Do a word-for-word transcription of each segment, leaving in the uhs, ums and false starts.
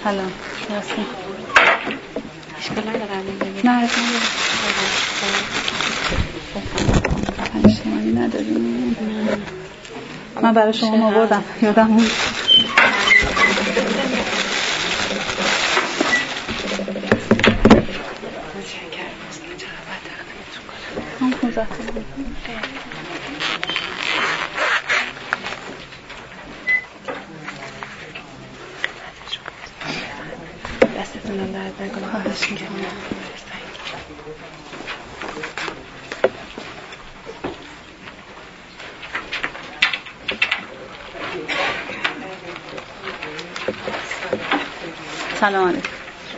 سلام. مرسی. اشکال نداره نه اشکال پنج تومانی نداریم. من برای شما آوردم یادم بود. هم پونزده تومانی. دستتون هم درد نکنه. خواهش میکنم. سلام علیکم.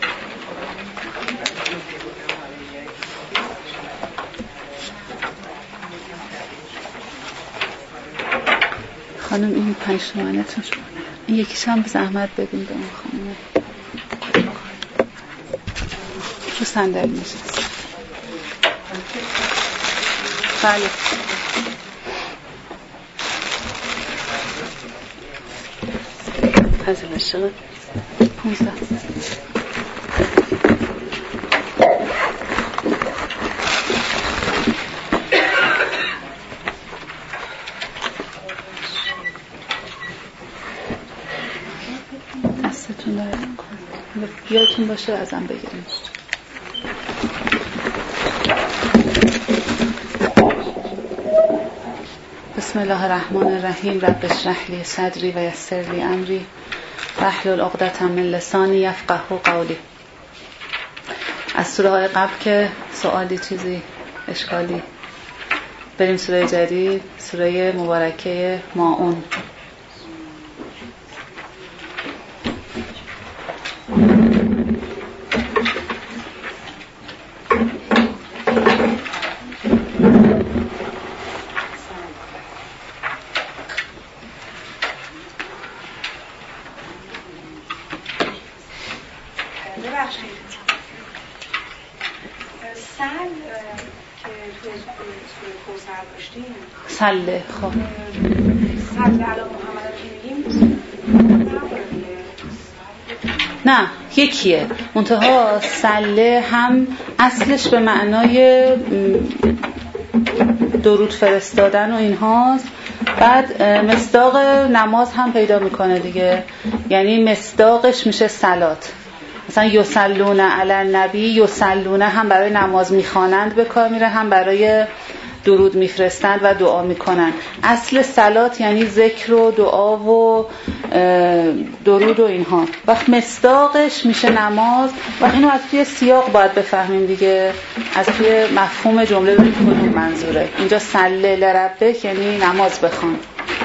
خانم این پنج تومنتون شما، این یکیش هم به زحمت بدین به اون خانم رو صندلی نشست. بله هزینه شد پونزده. دستتون درد نکنه. یادتون باشه ازم بگیریم. بسم الله الرحمن الرحیم. رب اشرح لی صدری و یسر لی امری واحلل عقدة من لسانی یفقهوا قولی. از سوره های قبل که سوالی چیزی اشکالی؟ بریم سوره جدید، سوره مبارکه ماعون. سله. خب سله علی محمد که میگیم نه یکیه، منتها سله هم اصلش به معنای درود فرستادن و اینهاست. بعد مصداق نماز هم پیدا میکنه دیگه، یعنی مصداقش میشه صلات. مثلا یصلون علی النبی، یصلون هم برای نماز میخوانند به کار میره، هم برای درود میفرستند و دعا میکنن. اصل صلات یعنی ذکر و دعا و درود و اینها. وقت مصداقش میشه نماز و اینو از توی سیاق باید بفهمیم دیگه، از توی مفهوم جمله ببینیم کدوم منظوره. اینجا صلی لربک یعنی نماز بخوان.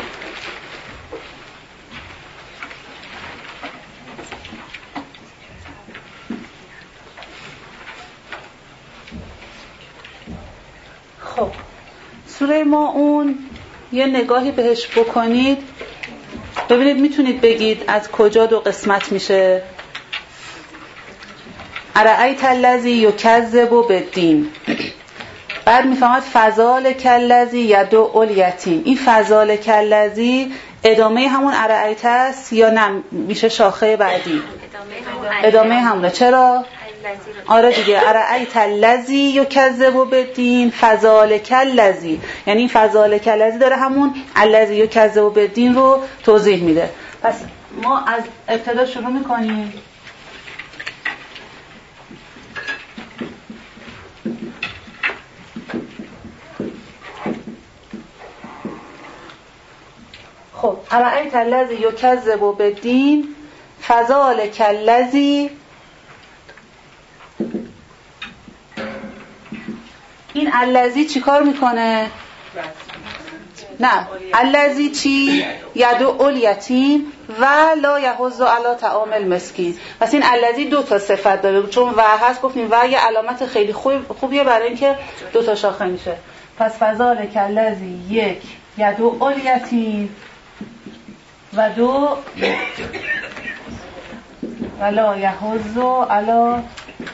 خب سوره ماعون یه نگاهی بهش بکنید ببینید میتونید بگید از کجا دو قسمت میشه. ارأیت الذی یکذب بالدین. بعد میفهمد فذلک الذی یدعو الیتیم. این فذلک الذی ادامه همون ارأیت است یا نه میشه شاخه بعدی؟ ادامه همونه. چرا؟ آره دیگه، ارأیت الذی یکذب بالدین فذلک الذی، یعنی این فذلک الذی داره همون الذی یکذب بالدین رو توضیح میده. پس ما از ابتدا شروع میکنیم. خب ارأیت الذی یکذب بالدین فذلک الذی. این الذی چی کار میکنه؟ نه الذی چی؟ یدعو الیتیم و لا یحض علی طعام المسکین. پس این الذی دو تا صفت داره، چون و هست گفتیم و یه علامت خیلی خوب خوبیه برای اینکه دو تا شاخه میشه. پس فذلک الذی یک یدعو الیتیم و دو و لا یحض علی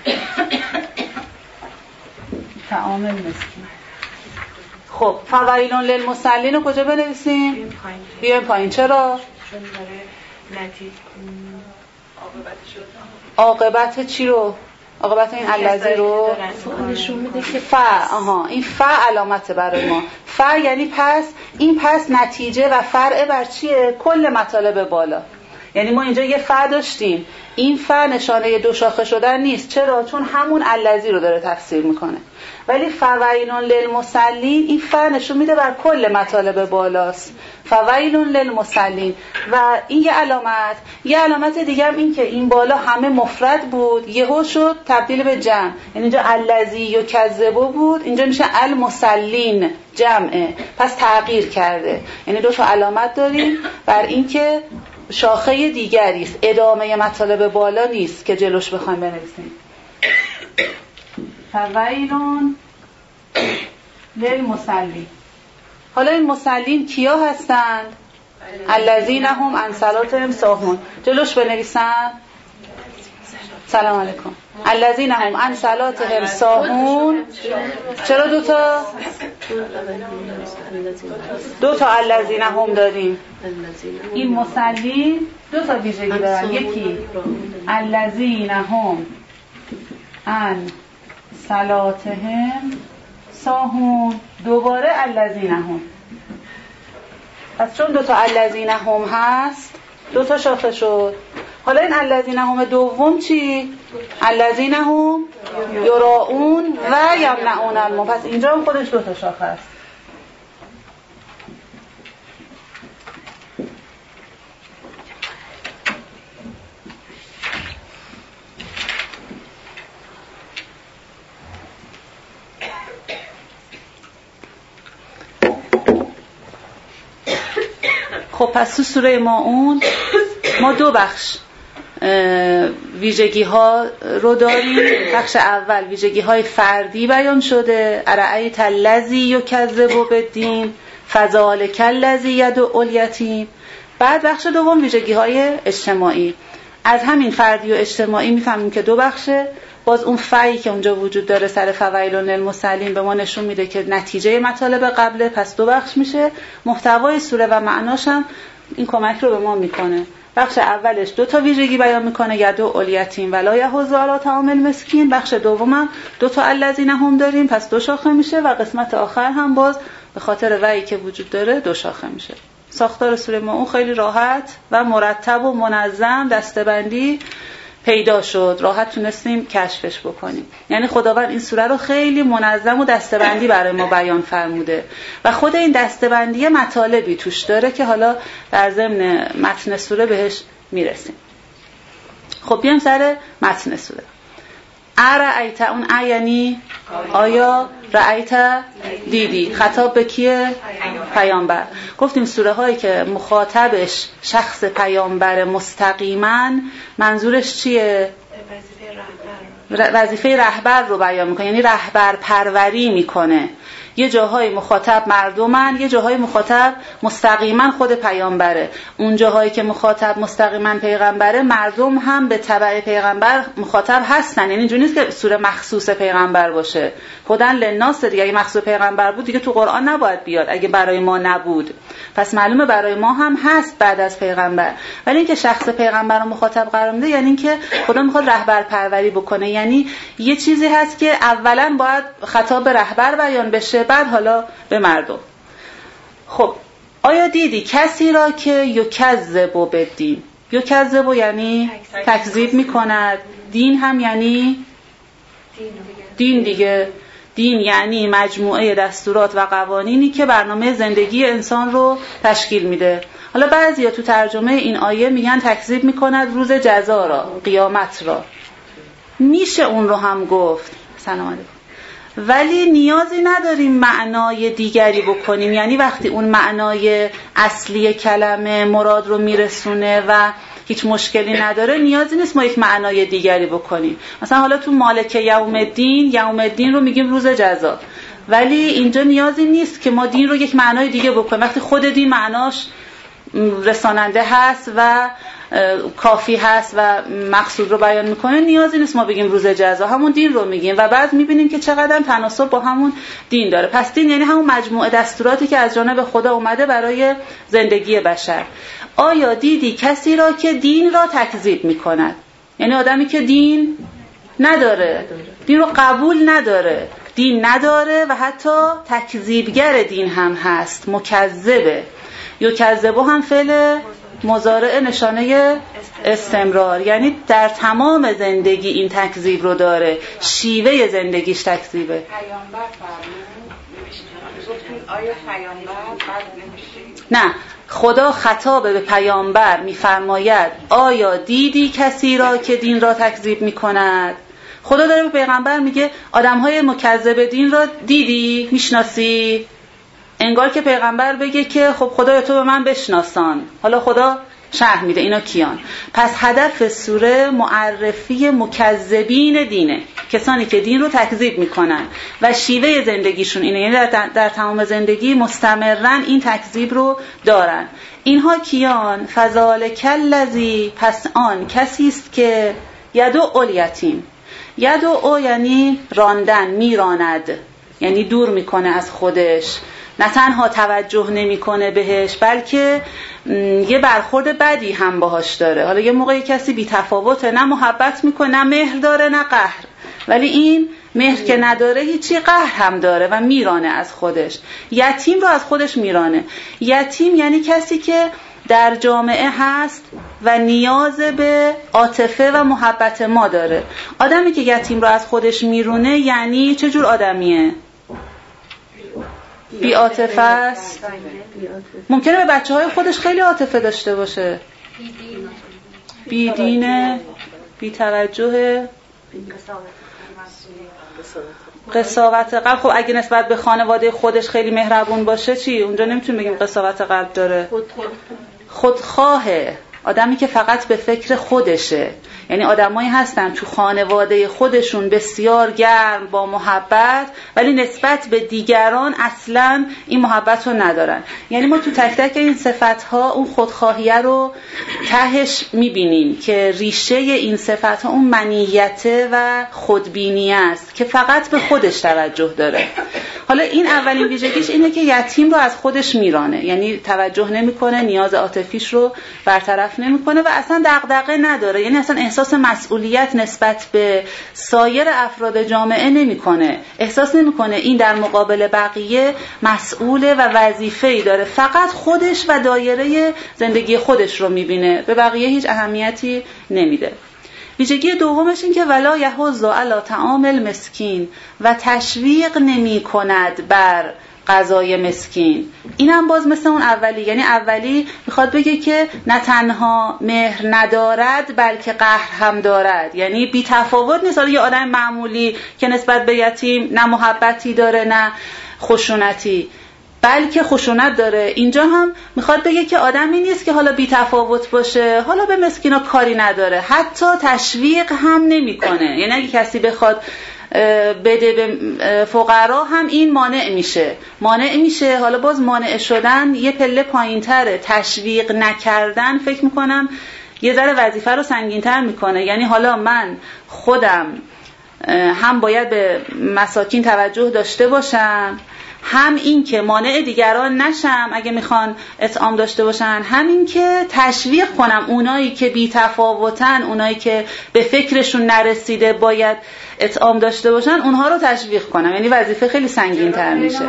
طعام المسکین. خب فویل للمصلین رو کجا بنویسیم؟ بیایم پایین. چرا؟ چون داره نتیجه عاقبت چی رو؟ عاقبت این الذی رو نشون میده که ف آها این ف علامت برای ما. ف یعنی پس، این پس نتیجه و فرع بر چیه؟ کل مطالب بالا. یعنی ما اینجا یه ف داشتیم، این ف نشانه دو شاخه شدن نیست. چرا؟ چون همون الذی رو داره تفسیر میکنه. ولی فویل للمصلین، این ف نشون میده بر کل مطالب بالاست. فویل للمصلین. و این یه علامت. یه علامت دیگه هم این که این بالا همه مفرد بود، یهو شد تبدیل به جمع. یعنی اینجا الذی یکذبوا بود، اینجا میشه المصلین جمعه، پس تغییر کرده. یعنی دو تا علامت داریم بر این که شاخه دیگری است، ادامه مطالب بالا نیست که جلوش بخوایم بنویسیم. فویلون للمصلین. حالا این مصلین کیا هستند؟ الذین هم عن صلاتهم ساهون. جلوش بنویسم. سلام علیکم. الذین هم عن صلاتهم ساهون. چرا دوتا؟ دوتا الذین هم داریم. این مصلین دو تا ویژگی دارن. یکی الذین هم عن صلاتهم ساهون، دوباره الذین هم. پس چون دوتا الذین هم هست دو تا شاخه شد. حالا این الذین هم دوم چی؟ الذین هم یراؤون و یمنعون الماء. پس اینجا هم خودش دو تا شاخه است. خب پس تو سوره ماعون ما دو بخش ویژگی ها رو داریم. بخش اول ویژگی های فردی بیان شده، ارأیت الذی یکذب بالدین فذلک الذی یدعو الیتیم. بعد بخش دوم ویژگی های اجتماعی. از همین فردی و اجتماعی میفهمیم که دو بخشه. باز اون فعی که اونجا وجود داره سر فویلون للمصلین به ما نشون میده که نتیجه مطالب قبله، پس دو بخش میشه. محتوای سوره و معناش هم این کمک رو به ما میکنه. بخش اولش دو تا ویژگی بیان میکنه، یدعو الیتیم ولا یحض علی طعام المسکین. بخش دومم دو تا الذین هم داریم، پس دو شاخه میشه. و قسمت آخر هم باز به خاطر وعی که وجود داره دو شاخه میشه. ساختار سوره ماعون خیلی راحت و مرتب و منظم دسته‌بندی پیدا شد، راحت تونستیم کشفش بکنیم. یعنی خداوند این سوره رو خیلی منظم و دسته‌بندی برای ما بیان فرموده و خود این دسته‌بندی مطالبی توش داره که حالا در ضمن متن سوره بهش میرسیم. خب بیایم سر متن سوره. ارأیت، اون ا یعنی آیا، رأیت دیدی. خطاب به کیه؟ پیامبر. گفتیم سوره هایی که مخاطبش شخص پیامبر مستقیما منظورش چیه؟ وظیفه رهبر رو بیان میکنه، یعنی رهبر پروری میکنه. یه جاهای مخاطب مردمن، یه جاهای مخاطب مستقیما خود پیامبره. اون جاهایی که مخاطب مستقیما پیغمبره، مردم هم به تبع پیغمبر مخاطب هستن. یعنی اینجوری نیست که سوره مخصوص پیغمبر باشه. هدن للناس دیگه، اگه مخصوص پیغمبر بود دیگه تو قرآن نباید بیاد، اگه برای ما نبود. پس معلومه برای ما هم هست بعد از پیغمبر. ولی اینکه شخص پیغمبر رو مخاطب قرار میده یعنی اینکه خدا میخواد رهبر پروری بکنه. یعنی یه چیزی هست که اولا باید خطاب به رهبر بیان بشه، بعد حالا به مردم. خب آیا دیدی کسی را که یکذب بالدین؟ یکذب یعنی تکذیب میکند، دین هم یعنی دین دیگه. دین یعنی مجموعه دستورات و قوانینی که برنامه زندگی انسان رو تشکیل میده. حالا بعضیا تو ترجمه این آیه میگن تکذیب میکند روز جزا را، قیامت را. میشه اون رو هم گفت. سلام علیکم. ولی نیازی نداریم معنای دیگری بکنیم. یعنی وقتی اون معنای اصلی کلمه مراد رو میرسونه و هیچ مشکلی نداره، نیازی نیست ما یک معنای دیگری بکنیم. مثلا حالا تو مالک یوم الدین، یوم الدین رو میگیم روز جزا، ولی اینجا نیازی نیست که ما دین رو یک معنای دیگه بکنیم. وقتی خود دین معناش رساننده هست و کافی هست و مقصود رو بیان میکنه، نیازی نیست ما بگیم روز جزا، همون دین رو میگیم و بعد میبینیم که چقدر تناسب با همون دین داره. پس دین یعنی همون مجموعه دستوراتی که از جانب خدا اومده برای زندگی بشر. آیا دیدی کسی را که دین را تکذیب میکند؟ یعنی آدمی که دین نداره، دین رو قبول نداره، دین نداره و حتی تکذیبگر دین هم هست، مکذبه. یکذبه هم فعل مضارع نشانه استمرار، یعنی در تمام زندگی این تکذیب رو داره، شیوه زندگیش تکذیبه. پیامبر فرمود آیا پیامبر بعد نمیشه؟ نه، خدا خطاب به پیامبر میفرماید آیا دیدی کسی را که دین را تکذیب میکند؟ خدا داره به پیغمبر میگه آدمهای مکذب دین را دیدی؟ میشناسی؟ انگار که پیغمبر بگه که خب خدایا تو به من بشناسان. حالا خدا شرح میده اینا کیان. پس هدف سوره معرفی مکذبین دینه، کسانی که دین رو تکذیب میکنن و شیوه زندگیشون اینه، یعنی در, در تمام زندگی مستمرن این تکذیب رو دارن. اینها کیان؟ فذالک الذی، پس آن کسی است که یدعو الیتیم. یدعو یعنی راندن، میراند، یعنی دور میکنه از خودش، نه تنها توجه نمیکنه بهش بلکه یه برخورد بدی هم باهاش داره. حالا یه موقعی کسی بی تفاوته، نه محبت میکنه، نه مهر داره، نه قهر، ولی این مهر که نداره هیچی، قهر هم داره و میرانه از خودش. یتیم رو از خودش میرانه. یتیم یعنی کسی که در جامعه هست و نیاز به عاطفه و محبت ما داره. آدمی که یتیم رو از خودش میرونه یعنی چه جور آدمیه؟ بی عاطفه است. ممکنه به بچه های خودش خیلی عاطفه داشته باشه، بی دینه، بی توجه، قساوت قلب. خب اگه نسبت به خانواده خودش خیلی مهربون باشه چی؟ اونجا نمیتونیم بگیم قساوت قلب داره. خودخواهه، آدمی که فقط به فکر خودشه. یعنی آدمایی هستن تو خانواده خودشون بسیار گرم با محبت، ولی نسبت به دیگران اصلاً این محبت رو ندارن. یعنی ما تو تک تک این صفت‌ها اون خودخواهیه رو تهش می‌بینیم که ریشه این صفت‌ها اون منیته و خودبینی است که فقط به خودش توجه داره. حالا این اولین ویژگیش اینه که یتیم رو از خودش میرانه، یعنی توجه نمی‌کنه، نیاز عاطفیش رو برطرف نمی‌کنه و اصلاً دغدغه نداره، یعنی اصلاً احساس مسئولیت نسبت به سایر افراد جامعه نمی‌کنه، احساس نمی‌کنه این در مقابل بقیه مسئول و وظیفه‌ای داره، فقط خودش و دایره زندگی خودش رو می‌بینه، به بقیه هیچ اهمیتی نمیده. ویژگی دومش این که ولا یحض علی طعام المسکین، و تشویق نمی‌کند بر غذای مسکین. اینم باز مثل اون اولی، یعنی اولی میخواد بگه که نه تنها مهر ندارد بلکه قهر هم دارد، یعنی بی تفاوت نیست. حالا یه آدم معمولی که نسبت به یتیم نه محبتی داره نه خشونتی، بلکه خشونت داره. اینجا هم میخواد بگه که آدمی نیست که حالا بی تفاوت باشه، حالا به مسکینا کاری نداره، حتی تشویق هم نمیکنه. یعنی اگه کسی بخواد بده به فقرا هم این مانع میشه مانع میشه حالا باز مانع شدن یه پله پایین تره، تشویق نکردن فکر میکنم یه ذره وظیفه رو سنگین تر میکنه. یعنی حالا من خودم هم باید به مساکین توجه داشته باشم، هم این که مانع دیگران نشم اگه میخوان اطعام داشته باشن، همین که تشویق کنم اونایی که بی تفاوتن، اونایی که به فکرشون نرسیده باید اطعام داشته باشن، اونها رو تشویق کنم. یعنی وظیفه خیلی سنگین تر میشه.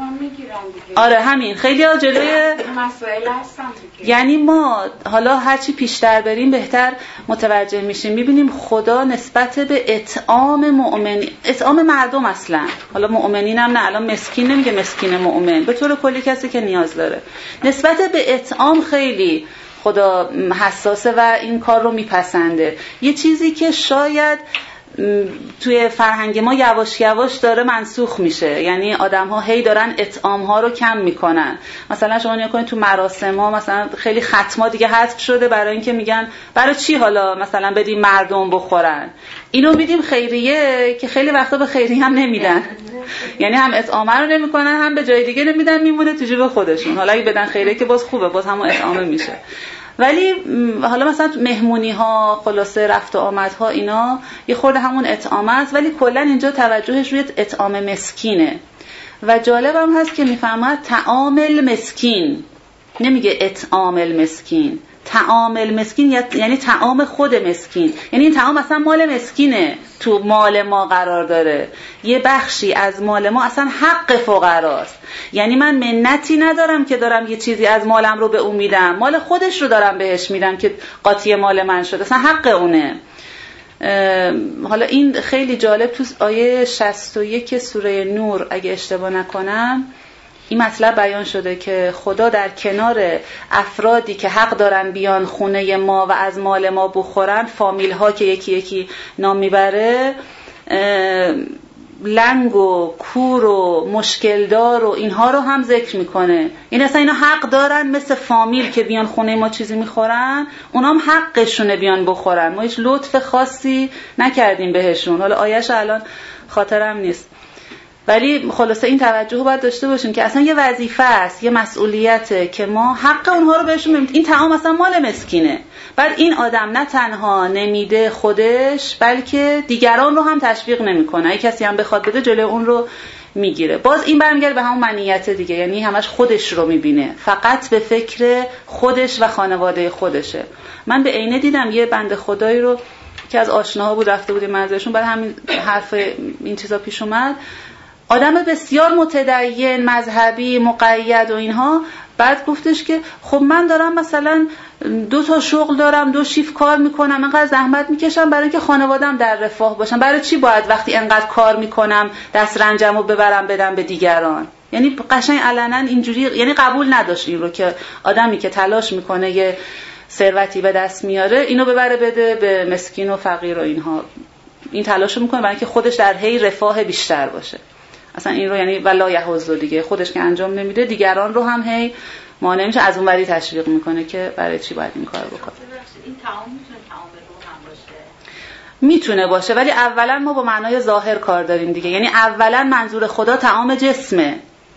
آره همین، خیلی ها جلوی مسائل هستن دیگه. یعنی ما حالا هرچی پیشتر بریم بهتر متوجه میشیم، میبینیم خدا نسبت به اطعام مؤمن، اطعام مردم اصلا، حالا مؤمنین هم نه، الان مسکین نمیگه مسکین مؤمن، به طور کلی کسی که نیاز داره، نسبت به اطعام خیلی خدا حساسه و این کار رو میپسنده. یه چیزی که شاید توی فرهنگ ما یواش یواش داره منسوخ میشه، یعنی آدم ها هی دارن اطعام ها رو کم میکنن. مثلا شما نیا کنید تو مراسم ها مثلا خیلی ختما دیگه حذف شده، برای اینکه میگن برای چی حالا مثلا بدیم مردم بخورن. اینو میدیم خیریه که خیلی وقتا به خیریه هم نمیدن، یعنی هم اطعامه رو نمیکنن هم به جای دیگه نمیدن، میمونه تو جیب خودشون. حالا اگه بدن خیریه که باز خوبه، باز همون اطعامه میشه. ولی حالا مثلا مهمونی ها، خلاصه رفت و آمد ها، اینا یه خورده همون اطعام است، ولی کلا اینجا توجهش روی اطعام مسکینه. و جالب هم هست که میفهمد طعام المسکین، نمیگه اطعام المسکین. طعام المسکین یعنی طعام خود مسکین، یعنی این طعام اصلا مال مسکینه، تو مال ما قرار داره. یه بخشی از مال ما اصلا حق فقراست، یعنی من منتی ندارم که دارم یه چیزی از مالم رو به اون میدم، مال خودش رو دارم بهش میدم که قاطی مال من شده، اصلا حق اونه. حالا این خیلی جالب تو آیه شصت و یک سوره نور اگه اشتباه نکنم این مطلب بیان شده که خدا در کنار افرادی که حق دارن بیان خونه ما و از مال ما بخورن، فامیل ها که یکی یکی نام میبره، لنگ و کور و مشکلدار و اینها رو هم ذکر میکنه. این اصلا اینا حق دارن مثل فامیل که بیان خونه ما چیزی میخورن، اونا هم حقشونه بیان بخورن، ما هیچ لطف خاصی نکردیم بهشون. حالا آیه‌اش الان خاطرم نیست، ولی خلاصه این توجه رو باید داشته باشیم که اصلا یه وظیفه است، یه مسئولیته که ما حق اونها رو بهشون بدیم. این طعام اصلا مال مسکینه. بعد این آدم نه تنها نمیده خودش، بلکه دیگران رو هم تشویق نمیکنه. اگه کسی هم بخواد بده جلوی اون رو میگیره. باز این برمیگرده به همون منیت دیگه، یعنی همش خودش رو میبینه، فقط به فکر خودش و خانواده خودشه. من به عینه دیدم یه بنده خدایی رو که از آشناها بود، رفته بودیم منزلشون، بعد همین حرف این چیزا پیش اومد، آدم بسیار متدین، مذهبی، مقید و اینها. بعد گفتش که خب من دارم مثلا دو تا شغل دارم، دو شیفت کار میکنم، انقدر زحمت میکشم برای اینکه خانواده‌ام در رفاه باشم، برای چی باید وقتی انقدر کار میکنم دست رنجمو ببرم بدم به دیگران؟ یعنی قشنگ علنا اینجوری، یعنی قبول نداشت این رو که آدمی که تلاش میکنه یه ثروتی به دست میاره اینو ببره بده به مسکین و فقیر و اینها. این تلاشو میکنه برای اینکه خودش در حی رفاه بیشتر باشه. اصلا این رو یعنی ولا یحوز دیگه، خودش که انجام نمیده دیگران رو هم هی مانع میشه، از اون وری تشویق میکنه که برای چی باید این کار بکنه. این تعامل میتونه تعامل روح هم باشه؟ میتونه باشه، ولی اولا ما با معنای ظاهر کار داریم دیگه. یعنی اولا منظور خدا طعام جسمه،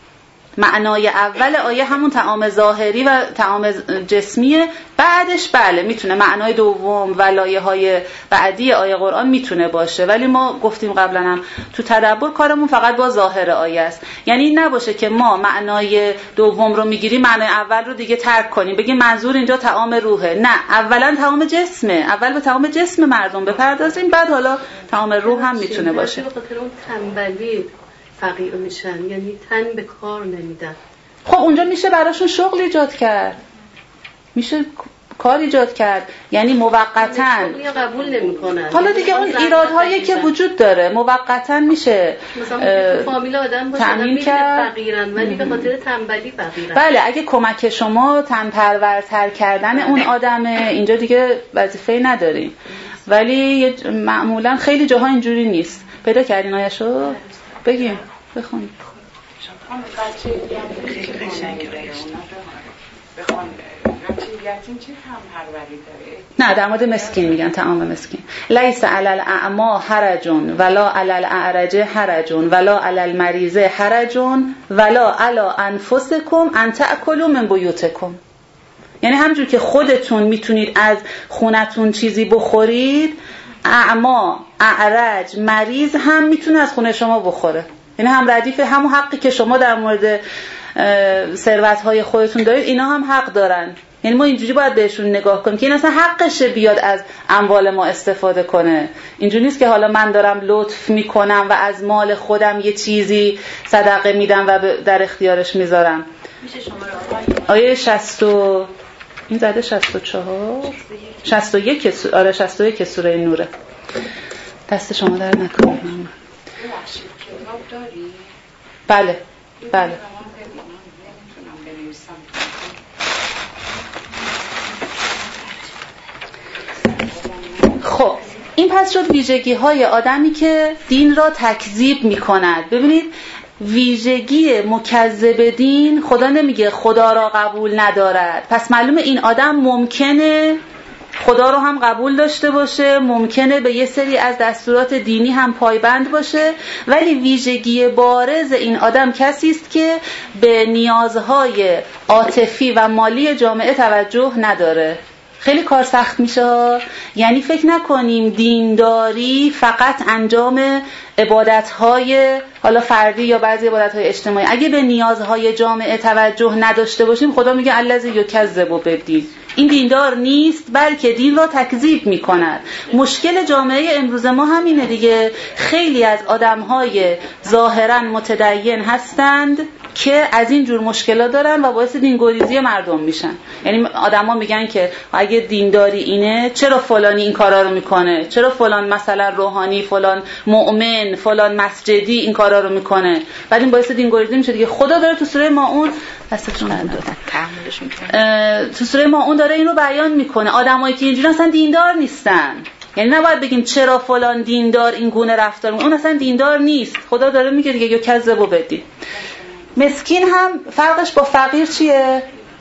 معنای اول آیه همون طعام ظاهری و طعام جسمیه. بعدش بله میتونه معنای دوم و لایه های بعدی آیه قرآن میتونه باشه، ولی ما گفتیم قبلا هم تو تدبر کارمون فقط با ظاهر آیه است. یعنی این نباشه که ما معنای دوم رو میگیریم معنای اول رو دیگه ترک کنیم بگیم منظور اینجا طعام روحه. نه، اولا طعام جسمه، اول به طعام جسم مردم بپردازیم، بعد حالا طعام روح هم میتونه باشه. به خاطر اون تنبلی فقیر میشن، یعنی تن به کار نمیدن. خب اونجا میشه براشون شغل ایجاد کرد، میشه کار ایجاد کرد، یعنی موقتاً شغلی قبول نمیکنن. حالا دیگه اون ایرادهایی که وجود داره موقتاً میشه مثلا فامیل آدم باشه تامین کرد، فقیرن ولی به خاطر تنبلی فقیرن. بله اگه کمک شما تن پرورتر کردن اون آدمه، اینجا دیگه وظیفه‌ای نداریم. ولی معمولاً خیلی جاها اینجوری نیست. پیدا کردین آیه‌شو؟ بگیم بخونیم. بچه قشنگه بخون. بچه یتیم چه تن‌پروری داره؟ نه، در مورد مسکین میگن، طعام مسکین. لیس علی الاعمی حرج ولا علی الاعرج حرج ولا علی المریض حرج ولا علی انفسکم ان تاکلوا من بیوتکم. یعنی همونجور که خودتون میتونید از خونتون چیزی بخورید، اعما، اعرج، مریض هم میتونه از خونه شما بخوره. یعنی هم ردیف همون حقی که شما در مورد ثروت‌های خودتون دارید، اینا هم حق دارن. یعنی ما اینجوری باید بهشون نگاه کنیم که این اصلا حقشه بیاد از اموال ما استفاده کنه. اینجوری نیست که حالا من دارم لطف میکنم و از مال خودم یه چیزی صدقه میدم و در اختیارش میذارم. میشه شما رو آیه شصت این زده شصت و چهار شصت و یک آره شصت و یک سوره نوره. دست شما در نکنه. بله بله. خب این پس شد ویژگی های آدمی که دین را تکذیب می کند. ببینید ویژگی مکذب دین، خدا نمیگه خدا را قبول ندارد، پس معلومه این آدم ممکنه خدا رو هم قبول داشته باشه، ممکنه به یه سری از دستورات دینی هم پایبند باشه، ولی ویژگی بارز این آدم کسی است که به نیازهای عاطفی و مالی جامعه توجه نداره. خیلی کار سخت میشه. یعنی فکر نکنیم دینداری فقط انجام عبادت‌های حالا فردی یا بعضی عبادت‌های اجتماعی. اگه به نیازهای جامعه توجه نداشته باشیم، خدا میگه الذی یکذب بالدین، این دیندار نیست بلکه دین را تکذیب میکند. مشکل جامعه امروز ما همینه دیگه. خیلی از آدم‌های ظاهراً متدین هستند که از این جور مشکلات دارن و باعث دینگریزی مردم میشن. یعنی آدما میگن که اگه دینداری اینه، چرا فلانی این کارا رو میکنه، چرا فلان مثلا روحانی، فلان مؤمن، فلان مسجدی این کارا رو میکنه، بعد این باعث دینگریزی میشه دیگه. خدا داره تو سوره ماعون دستتون نداد تحملش میکنه، تو سوره ماعون داره این رو بیان میکنه. آدمایی که اینجوری اصلا دیندار نیستن. یعنی نباید بگیم چرا فلان دیندار این گونه رفتار میکنه، اون اصلا دیندار نیست. خدا داره میگه دیگه یا کذبوا بدین. مسکین هم فرقش با فقیر چیه؟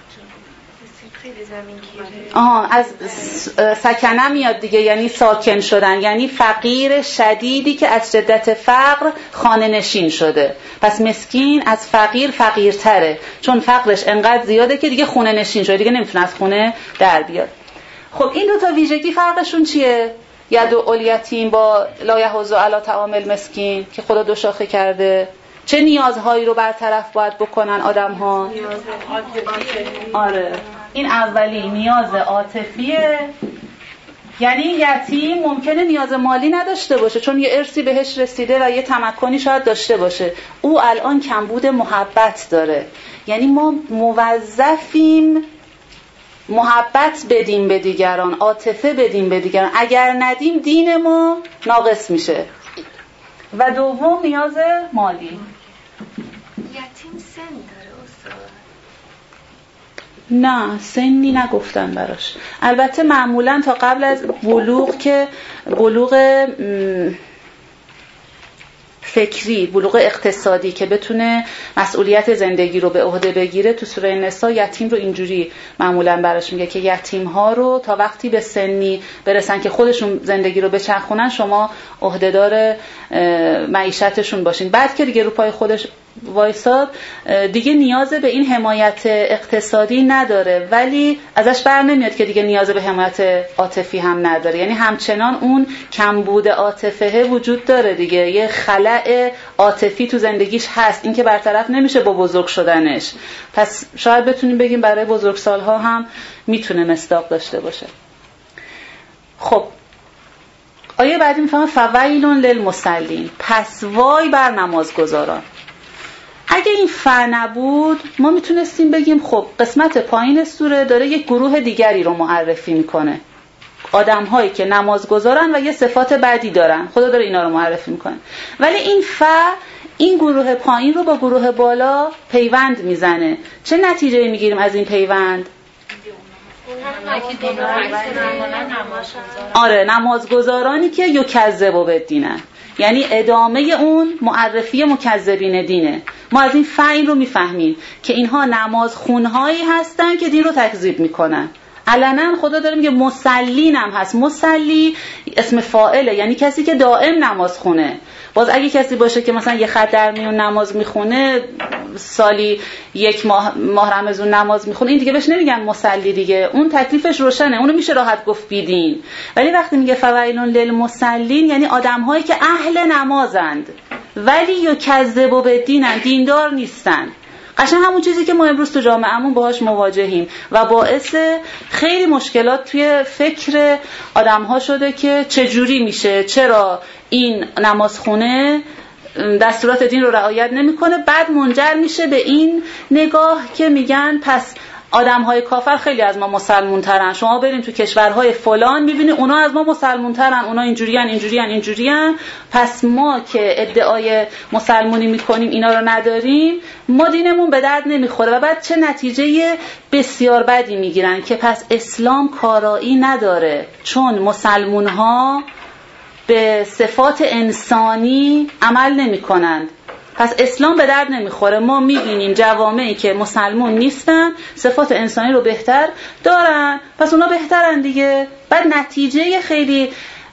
آها، از سکنه میاد دیگه، یعنی ساکن شدن. یعنی فقیر شدیدی که از شدت فقر خانه نشین شده. پس مسکین از فقیر فقیرتره، چون فقرش انقدر زیاده که دیگه خونه نشین شده، دیگه نمیتونه از خونه در بیاد. خب این دو تا ویژگی فرقشون چیه؟ ید الیتیم با لا یحض علی طعام المسکین که خدا دو شاخه کرده. چه نیازهایی رو برطرف باید بکنن آدم ها؟ نیاز عاطفی. آره، این اولی نیاز عاطفیه. یعنی یتیم ممکنه نیاز مالی نداشته باشه چون یه ارثی بهش رسیده و یه تمکنی شاید داشته باشه. او الان کمبود محبت داره. یعنی ما موظفیم محبت بدیم به دیگران، عاطفه بدیم به دیگران. اگر ندیم دین ما ناقص میشه. و دوم نیاز مالی. یتیم سن داره استاد؟ نه، سنی نگفتن براش. البته معمولا تا قبل از بلوغ که بلوغ فکری، بلوغ اقتصادی که بتونه مسئولیت زندگی رو به عهده بگیره، تو سوره نساء یتیم رو اینجوری معمولا براش میگه که یتیم ها رو تا وقتی به سنی برسن که خودشون زندگی رو بچرخونن شما عهدهدار معیشتشون باشین. بعد که دیگه رو پای خودش وایساد دیگه نیاز به این حمایت اقتصادی نداره، ولی ازش بر نمیاد که دیگه نیاز به حمایت عاطفی هم نداره. یعنی همچنان اون کمبود عاطفه وجود داره دیگه، یه خلأ عاطفی تو زندگیش هست، این که برطرف نمیشه با بزرگ شدنش. پس شاید بتونیم بگیم برای بزرگسالها هم میتونه مصداق داشته باشه. خب آیه بعدی میفهمه فویل للمصلین، پس وای بر نمازگزاران. اگه این ف نبود ما میتونستیم بگیم خب قسمت پایین سوره داره یک گروه دیگری رو معرفی میکنه، آدم هایی که نمازگزارن و یه صفات بعدی دارن، خدا داره اینا رو معرفی میکنه. ولی این ف این گروه پایین رو با گروه بالا پیوند میزنه. چه نتیجه میگیریم از این پیوند؟ آره، نمازگزارانی که یکذبوا بالدینن، یعنی ادامه اون معرفی مکذبین دینه. ما از این فعل رو میفهمیم که اینها نماز خونهایی هستن که دین رو تکذیب میکنن. علنا خدا داره میگه مسلین هم هست. مسلی اسم فاعله، یعنی کسی که دائم نماز خونه. باز اگه کسی باشه که مثلا یه خط در میون نماز میخونه، سالی یک ماه ماه رمضان نماز میخونه، این دیگه بهش نمیگن مسلی دیگه، اون تکلیفش روشنه، اونو میشه راحت گفت بیدین. ولی وقتی میگه فویل للمصلین یعنی آدم‌هایی که اهل نمازند ولی یکذبوا بالدین، دیندار نیستن. قشنگ همون چیزی که ما امروز تو جامعهمون باهاش مواجهیم و باعث خیلی مشکلات توی فکر آدم‌ها شده که چجوری میشه، چرا این نمازخونه دستورات دین رو رعایت نمیکنه. بعد منجر میشه به این نگاه که میگن پس آدم‌های کافر خیلی از ما مسلمون‌ترن. شما برین تو کشورهای فلان می‌بینید اونا از ما مسلمون‌ترن، اونا اینجوریان اینجوریان اینجوریان، پس ما که ادعای مسلمونی می‌کنیم اینا رو نداریم، ما دینمون به درد نمی‌خوره. و بعد چه نتیجه بسیار بدی می‌گیرن که پس اسلام کارایی نداره، چون مسلمون‌ها به صفات انسانی عمل نمی‌کنند. پس اسلام به درد نمیخوره. ما میبینیم جوامعی که مسلمون نیستن صفات انسانی رو بهتر دارن، پس اونا بهترن دیگه. بعد نتیجه خیلی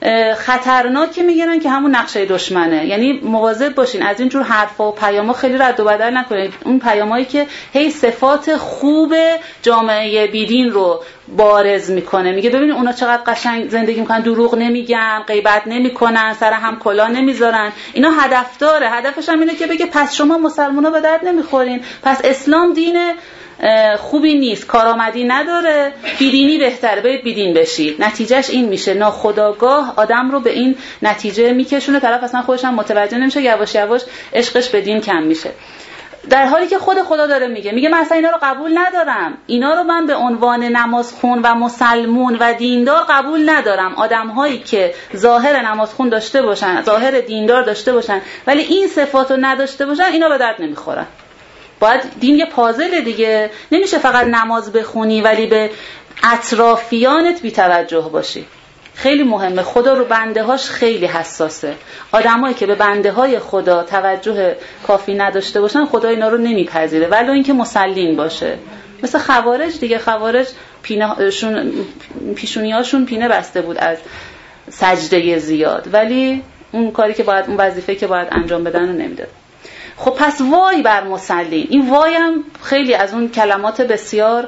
خطرناکی میگن که همون نقشه دشمنه. یعنی مواظب باشین از این جور حرفا و پیاما خیلی رد و بدل نکنید. اون پیامایی که هی صفات خوب جامعه بیدین رو بارز میکنه، میگه ببینید اونا چقدر قشنگ زندگی میکنن، دروغ نمیگن، غیبت نمیکنن، سر هم کلاه نمیذارن. اینا هدف داره، هدفش هم اینه که بگه پس شما مسلمونا به درد نمیخورین، پس اسلام دین خوبی نیست، کارآمدی نداره، بیدینی بهتره، برید بیدین بشید. نتیجهش این میشه ناخودآگاه آدم رو به این نتیجه میکشونه، طرف اصلا خودش هم متوجه نمیشه، یواش یواش عشقش به دین کم میشه. در حالی که خود خدا داره میگه میگه من اصلا اینا رو قبول ندارم، اینا رو من به عنوان نمازخون و مسلمون و دیندار قبول ندارم. آدم‌هایی که ظاهر نمازخون داشته باشن، ظاهر دیندار داشته باشن، ولی این صفات رو نداشته باشن، اینا به درد نمیخورن. باید دین یه پازل دیگه، نمیشه فقط نماز بخونی ولی به اطرافیانت بی‌توجه باشی. خیلی مهمه. خدا رو بنده هاش خیلی حساسه. آدمایی که به بنده های خدا توجه کافی نداشته باشن خدا اینا رو نمیپذیره، ولی اینکه مسلین باشه. مثل خوارج دیگه، خوارج پینه‌شون پیشونیاشون پینه بسته بود از سجده زیاد، ولی اون کاری که باید، اون وظیفه که باید انجام بدن رو نمیداد. خب پس وای بر مسلین. این وای هم خیلی از اون کلمات بسیار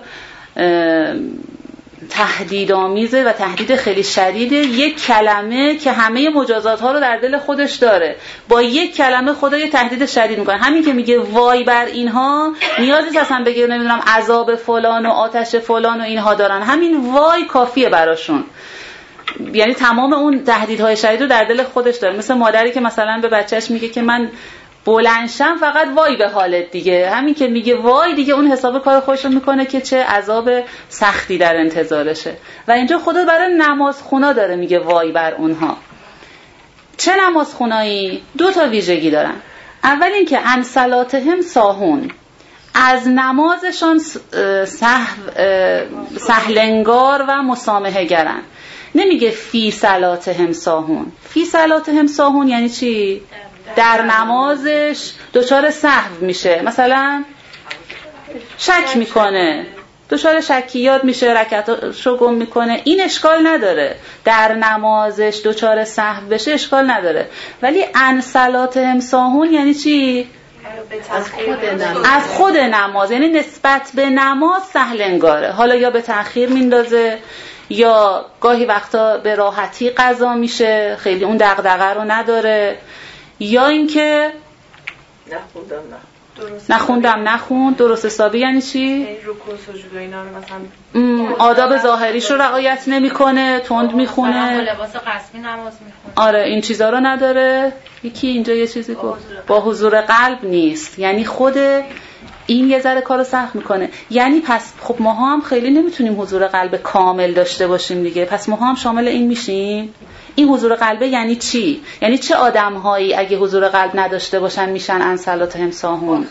تهدیدآمیزه و تهدید خیلی شدیده. یک کلمه که همه مجازات ها رو در دل خودش داره، با یک کلمه خدا یه تهدید شدید میکنه. همین که میگه وای بر اینها، نیازی نیست اصلا بگه نمیدونم عذاب فلان و آتش فلان و اینها دارن، همین وای کافیه براشون. یعنی تمام اون تهدیدهای شدید رو در دل خودش داره. مثل مادری که مثلا به بچهش میگه که من بلندشم فقط وای به حالت دیگه، همین که میگه وای دیگه اون حساب کار خودش رو میکنه که چه عذاب سختی در انتظارشه. و اینجا خدا برای نمازخونا داره میگه وای بر اونها. چه نمازخونایی؟ دو تا ویژگی دارن. اول این که عن صلاتهم ساهون، از نمازشان سهو سهلنگار و مسامحه گرن. نمیگه فی صلاتهم ساهون. فی صلاتهم ساهون یعنی چی؟ در نمازش دچار سهو میشه، مثلا شک میکنه، دچار شکیات میشه، رکعتاشو گم میکنه، این اشکال نداره. در نمازش دچار سهو بشه اشکال نداره. ولی عن صلاتهم ساهون یعنی چی؟ از خود نماز. از خود نماز، یعنی نسبت به نماز سهلنگاره. حالا یا به تأخیر میندازه، یا گاهی وقتا به راحتی قضا میشه، خیلی اون دغدغه رو نداره، یا اینکه نخوندم نه نخوندم نخوند. درست حسابی یعنی چی؟ رکوع سجود و اینا رو مثلا آداب ظاهریش رو رعایت نمیکنه، تند میخونه، لباس قسمی نماز میخونه. آره این چیزا رو نداره. یکی اینجا یه چیزی گفت با حضور قلب نیست، یعنی خود این یه ذره کارو سخت میکنه. یعنی پس خب ماها هم خیلی نمیتونیم حضور قلب کامل داشته باشیم دیگه، پس ماها هم شامل این میشیم. این حضور قلبه یعنی چی؟ یعنی چه آدم‌هایی اگه حضور قلب نداشته باشن میشن عن صلاتهم ساهون؟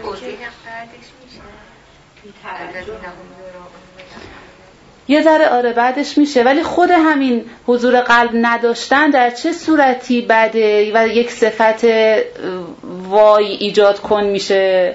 یه ذره آره بعدش میشه، ولی خود همین حضور قلب نداشتن در چه صورتی بده و یک صفت وای ایجاد کن میشه؟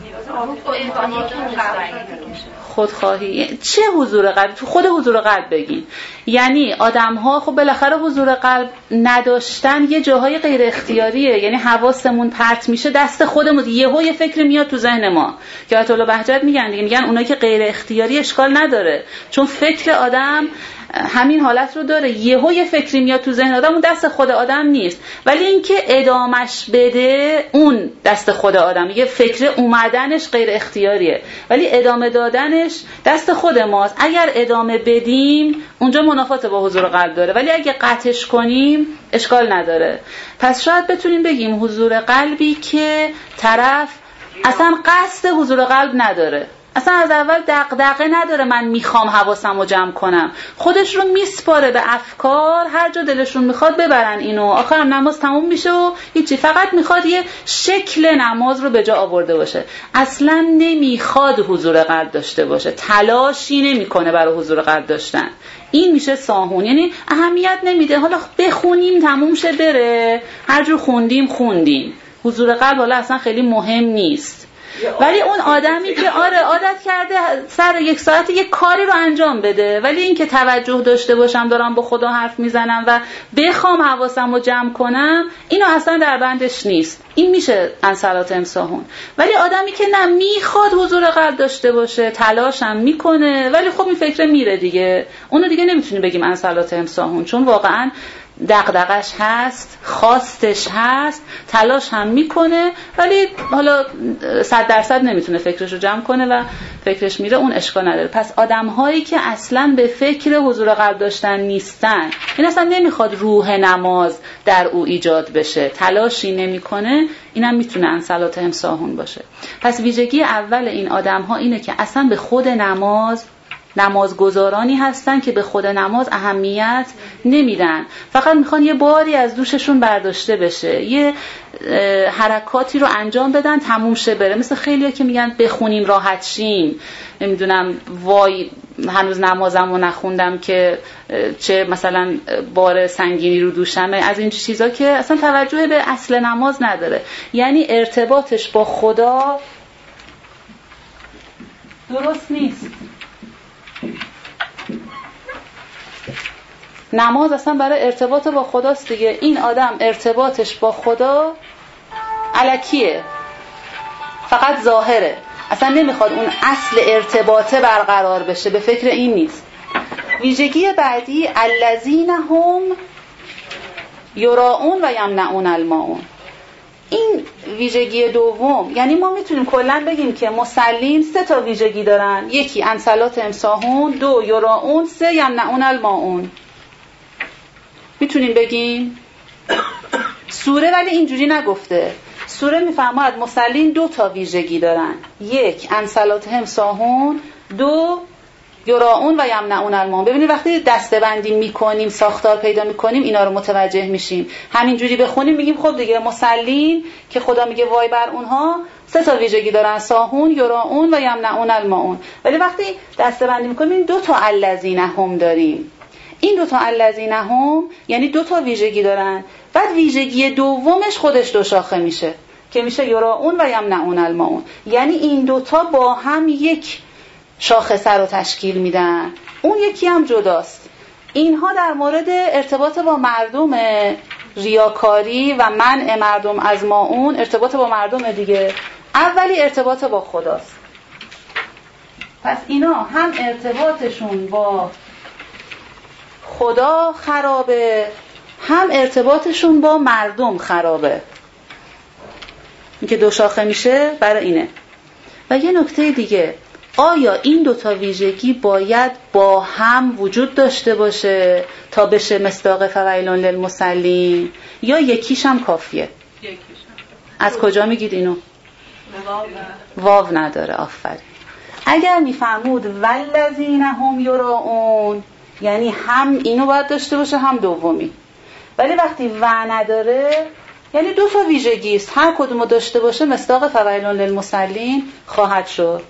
خودخواهی. چه حضور قلب؟ تو خود حضور قلب بگین. یعنی آدم ها خب بالاخره حضور قلب نداشتن یه جاهای غیر اختیاریه، یعنی حواسمون پرت میشه دست خودمون، یهو یه فکر میاد تو ذهن ما که آیت الله بهجت میگن دیگه، میگن اونایی که غیر اختیاری اشکال نداره، چون فکر آدم همین حالت رو داره، یهو یه فکری میاد تو ذهن آدم، اون دست خود آدم نیست. ولی اینکه ادامش بده اون دست خود آدم، یه فکر اومدنش غیر اختیاریه ولی ادامه دادنش دست خود ماست. اگر ادامه بدیم اونجا منافات با حضور قلب داره، ولی اگه قطعش کنیم اشکال نداره. پس شاید بتونیم بگیم حضور قلبی که طرف اصلا قصد حضور قلب نداره، اصلا از اول دغدغه نداره من میخوام حواسم رو جمع کنم، خودش رو میسپاره به افکار، هر جا دلشون میخواد ببرن اینو، آخرم نماز تموم میشه و هیچی، فقط میخواد یه شکل نماز رو به جا آورده باشه، اصلا نمیخواد حضور قلب داشته باشه، تلاشی نمیکنه برای حضور قلب داشتن. این میشه ساهون، یعنی اهمیت نمیده، حالا بخونیم تموم شه بره، هر جور خوندیم خوندیم، حضور قلب حالا اصلا خیلی مهم نیست. ولی اون آدمی که آره عادت کرده سر یک ساعت یک کاری رو انجام بده، ولی این که توجه داشته باشم دارم با خدا حرف میزنم و بخوام حواسم رو جمع کنم، اینو اصلا در بندش نیست. این میشه عن صلات امساهون. ولی آدمی که نه میخواد حضور قلب داشته باشه، تلاشم میکنه، ولی خب این فکر میره دیگه، اونو دیگه نمیتونی بگیم عن صلات امساهون، چون واقعا دغدغش هست، خواستش هست، تلاش هم میکنه، ولی حالا صد درصد نمیتونه فکرش رو جمع کنه و فکرش میره، اون اشکال نداره. پس آدم هایی که اصلا به فکر حضور قلب داشتن نیستن، این اصلا نمیخواد روح نماز در او ایجاد بشه، تلاشی نمیکنه، اینم میتونه عن صلات امساهون باشه. پس ویژگی اول این آدم ها اینه که اصلا به خود نماز نمازگزارانی هستن که به خود نماز اهمیت نمیدن، فقط میخوان یه باری از دوششون برداشته بشه، یه حرکاتی رو انجام بدن تموم شه بره. مثل خیلی‌ها که میگن بخونیم راحت شیم، نمیدونم وای هنوز نمازم رو نخوندم که چه مثلا بار سنگینی رو دوشمه، از این چیزا که اصلا توجه به اصل نماز نداره، یعنی ارتباطش با خدا درست نیست. نماز اصلا برای ارتباط با خداست دیگه، این آدم ارتباطش با خدا الکیه، فقط ظاهره، اصلا نمیخواد اون اصل ارتباطه برقرار بشه، به فکر این نیست. ویژگی بعدی الذین هم یراؤون و یمنعون الماعون. این ویژگی دوم، یعنی ما میتونیم کلا بگیم که مسلین سه تا ویژگی دارن، یکی عن صلات امساهون، دو یراؤون، سه یمنعون الماعون. میتونیم بگیم سوره ولی اینجوری نگفته. سوره میفرماید مسلین دو تا ویژگی دارن، یک عن صلاتهم ساهون، دو یراؤون و یمنعون الماعون. ببینید وقتی دسته‌بندی میکنیم، ساختار پیدا میکنیم، اینا رو متوجه میشیم. همینجوری بخونیم میگیم خب دیگه مسلین که خدا میگه وای بر اونها، سه تا ویژگی دارن، ساهون، یراؤون و یمنعون الماعون. ولی وقتی دسته‌بندی میکنیم دو تا الذین هم داریم. این دو تا الذین هم یعنی دو تا ویژگی دارن، بعد ویژگی دومش خودش دو شاخه میشه که میشه یراؤون و یمنعون الماعون. یعنی این دوتا با هم یک شاخصه رو تشکیل میدن، اون یکی هم جداست. اینها در مورد ارتباط با مردم، ریاکاری و منع مردم از ماعون، ارتباط با مردم دیگه. اولی ارتباط با خداست. پس اینا هم ارتباطشون با خدا خرابه، هم ارتباطشون با مردم خرابه. این که دو شاخه میشه برای اینه. و یه نکته دیگه، آیا این دوتا ویژگی باید با هم وجود داشته باشه تا بشه مصداق فویلون للمصلین، یا یکیش هم کافیه؟ یکیش هم. از کجا میگید اینو؟ واو نداره. آفرین. اگر میفرمود والذین هم یراؤون، یعنی هم اینو باید داشته باشه هم دومی. ولی وقتی و نداره، یعنی دو تا ویژگی است، هر کدومو داشته باشه مصداق فویلون للمصلین خواهد شد.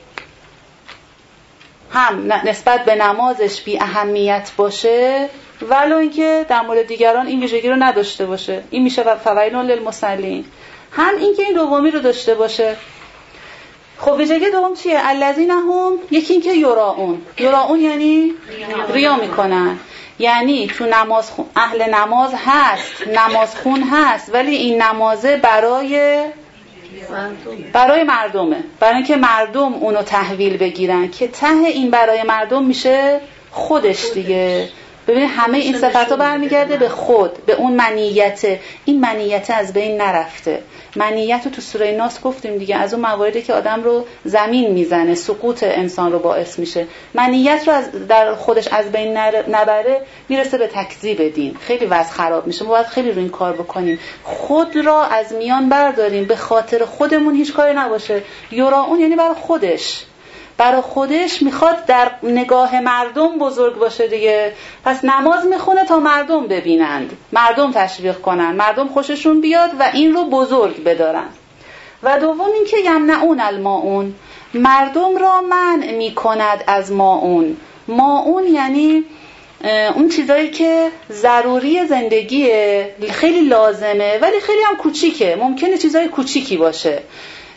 هم نسبت به نمازش بی اهمیت باشه، ولو اینکه در مورد دیگران این ویژگی رو نداشته باشه، این میشه فویلون للمصلین. هم اینکه این دومی رو داشته باشه. خب ویژگی دوم چیه؟ الذین هم، یکی اینکه یراؤون. یراؤون یعنی ریا میکنن، یعنی تو نماز خون، اهل نماز هست، نماز خون هست، ولی این نمازه برای برای مردمه، برای اینکه مردم اونو تحویل بگیرن، که ته این برای مردم میشه خودش دیگه. ببینید همه این صفات‌ها برمیگرده به خود، به اون منیت. این منیت از بین نرفته. منیت رو تو سوره ناس گفتیم دیگه، از اون مواردی که آدم رو زمین میزنه، سقوط انسان رو باعث میشه. منیت رو از در خودش از بین نبره، میرسه به تکذیب دین، خیلی وضع خراب میشه. ما باید خیلی رو این کار بکنیم، خود را از میان برداریم، به خاطر خودمون هیچ کاری نباشه. یراؤون یعنی برای خودش، برای خودش میخواد در نگاه مردم بزرگ باشه دیگه. پس نماز میخونه تا مردم ببینند، مردم تشویق کنن، مردم خوششون بیاد و این رو بزرگ بدارن. و دوم این که یمنعون الماعون، مردم را منع میکند از ماعون. ماعون یعنی اون چیزایی که ضروری زندگیه، خیلی لازمه ولی خیلی هم کوچیکه، ممکنه چیزای کوچیکی باشه.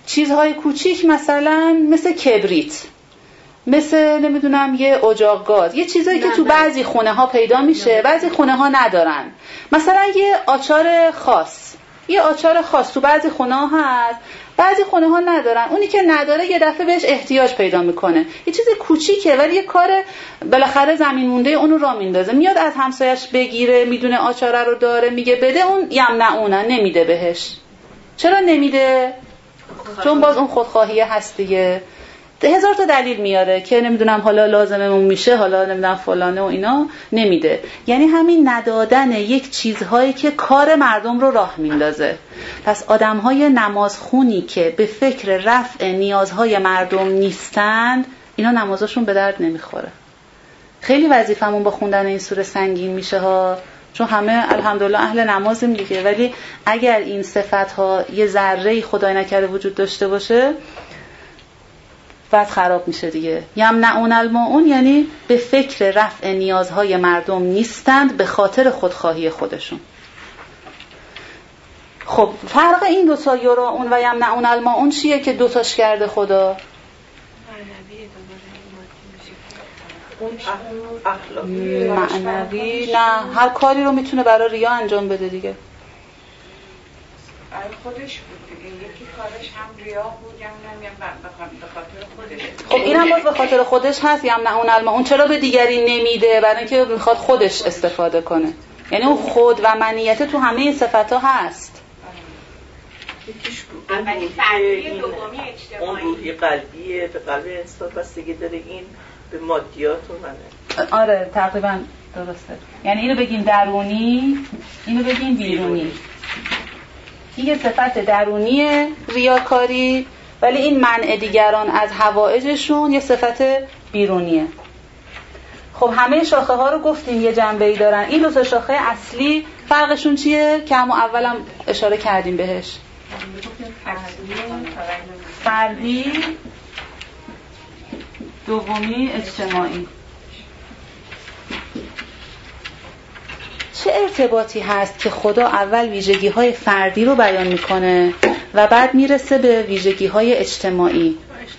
چیزهای کوچیک مثلا مثل کبریت، مثل نمیدونم یه اجاق گاز، یه چیزایی که تو بعضی خونه ها پیدا میشه بعضی خونه ها ندارن. مثلا یه آچار خاص، یه آچار خاص تو بعضی خونه ها هست بعضی خونه ها ندارن. اونی که نداره یه دفعه بهش احتیاج پیدا میکنه، یه چیز کوچیکه ولی یه کار بالاخره زمین مونده اونو را میندازه، میاد از همسایش بگیره، میدونه آچاره رو داره، میگه بده، اون یمنعونه نمیده بهش. چرا نمیده؟ چون باز اون خودخواهیه هست دیگه. هزار تا دلیل میاره که نمیدونم حالا لازممون میشه، حالا نمیدونم فلانه و اینا، نمیده. یعنی همین ندادن یک چیزهایی که کار مردم رو راه میندازه. پس آدمهای نمازخونی که به فکر رفع نیازهای مردم نیستند، اینا نمازشون به درد نمیخوره. خیلی وظیفمون با خوندن این سوره سنگین میشه ها، چون همه الحمدلله اهل نمازیم دیگه، ولی اگر این صفتها یه ذره خدای نکرده وجود داشته باشه بعد خراب میشه دیگه. یمنعون الماعون یعنی به فکر رفع نیازهای مردم نیستند به خاطر خودخواهی خودشون. خب فرق این دو تا یراعون و یمنعون الماعون چیه که دو تاش کرده خدا؟ معنوی نه، هر کاری رو میتونه برای ریا انجام بده دیگه. برای خودش بود دیگه، یکی کارش هم ریا بود هم به خاطر خودش. خب این هم باز به خاطر خودش هست. یمنعون الماعون چرا به دیگری نمیده؟ برای اینکه میخواد خودش استفاده کنه. یعنی اون خود و منیت تو همه این صفات‌ها هست. اولی فردی، دومی اجتماعی. اون روحی قلبیه، به قلب انسان بستگی داره، این به مادیات و منه. آره تقریبا درسته. یعنی اینو بگیم درونی، اینو بگیم بیرونی. این یه صفت درونی ریاکاری، ولی این منع دیگران از حوائجشون یه صفت بیرونیه. خب همه شاخه ها رو گفتیم یه جنبه‌ای دارن. این دو تا شاخه اصلی فرقشون چیه که همون اولم اشاره کردیم بهش؟ فردی، دومی اجتماعی. چه ارتباطی هست که خدا اول ویژگی‌های فردی رو بیان میکنه و بعد میرسه به ویژگی‌های اجتماعی؟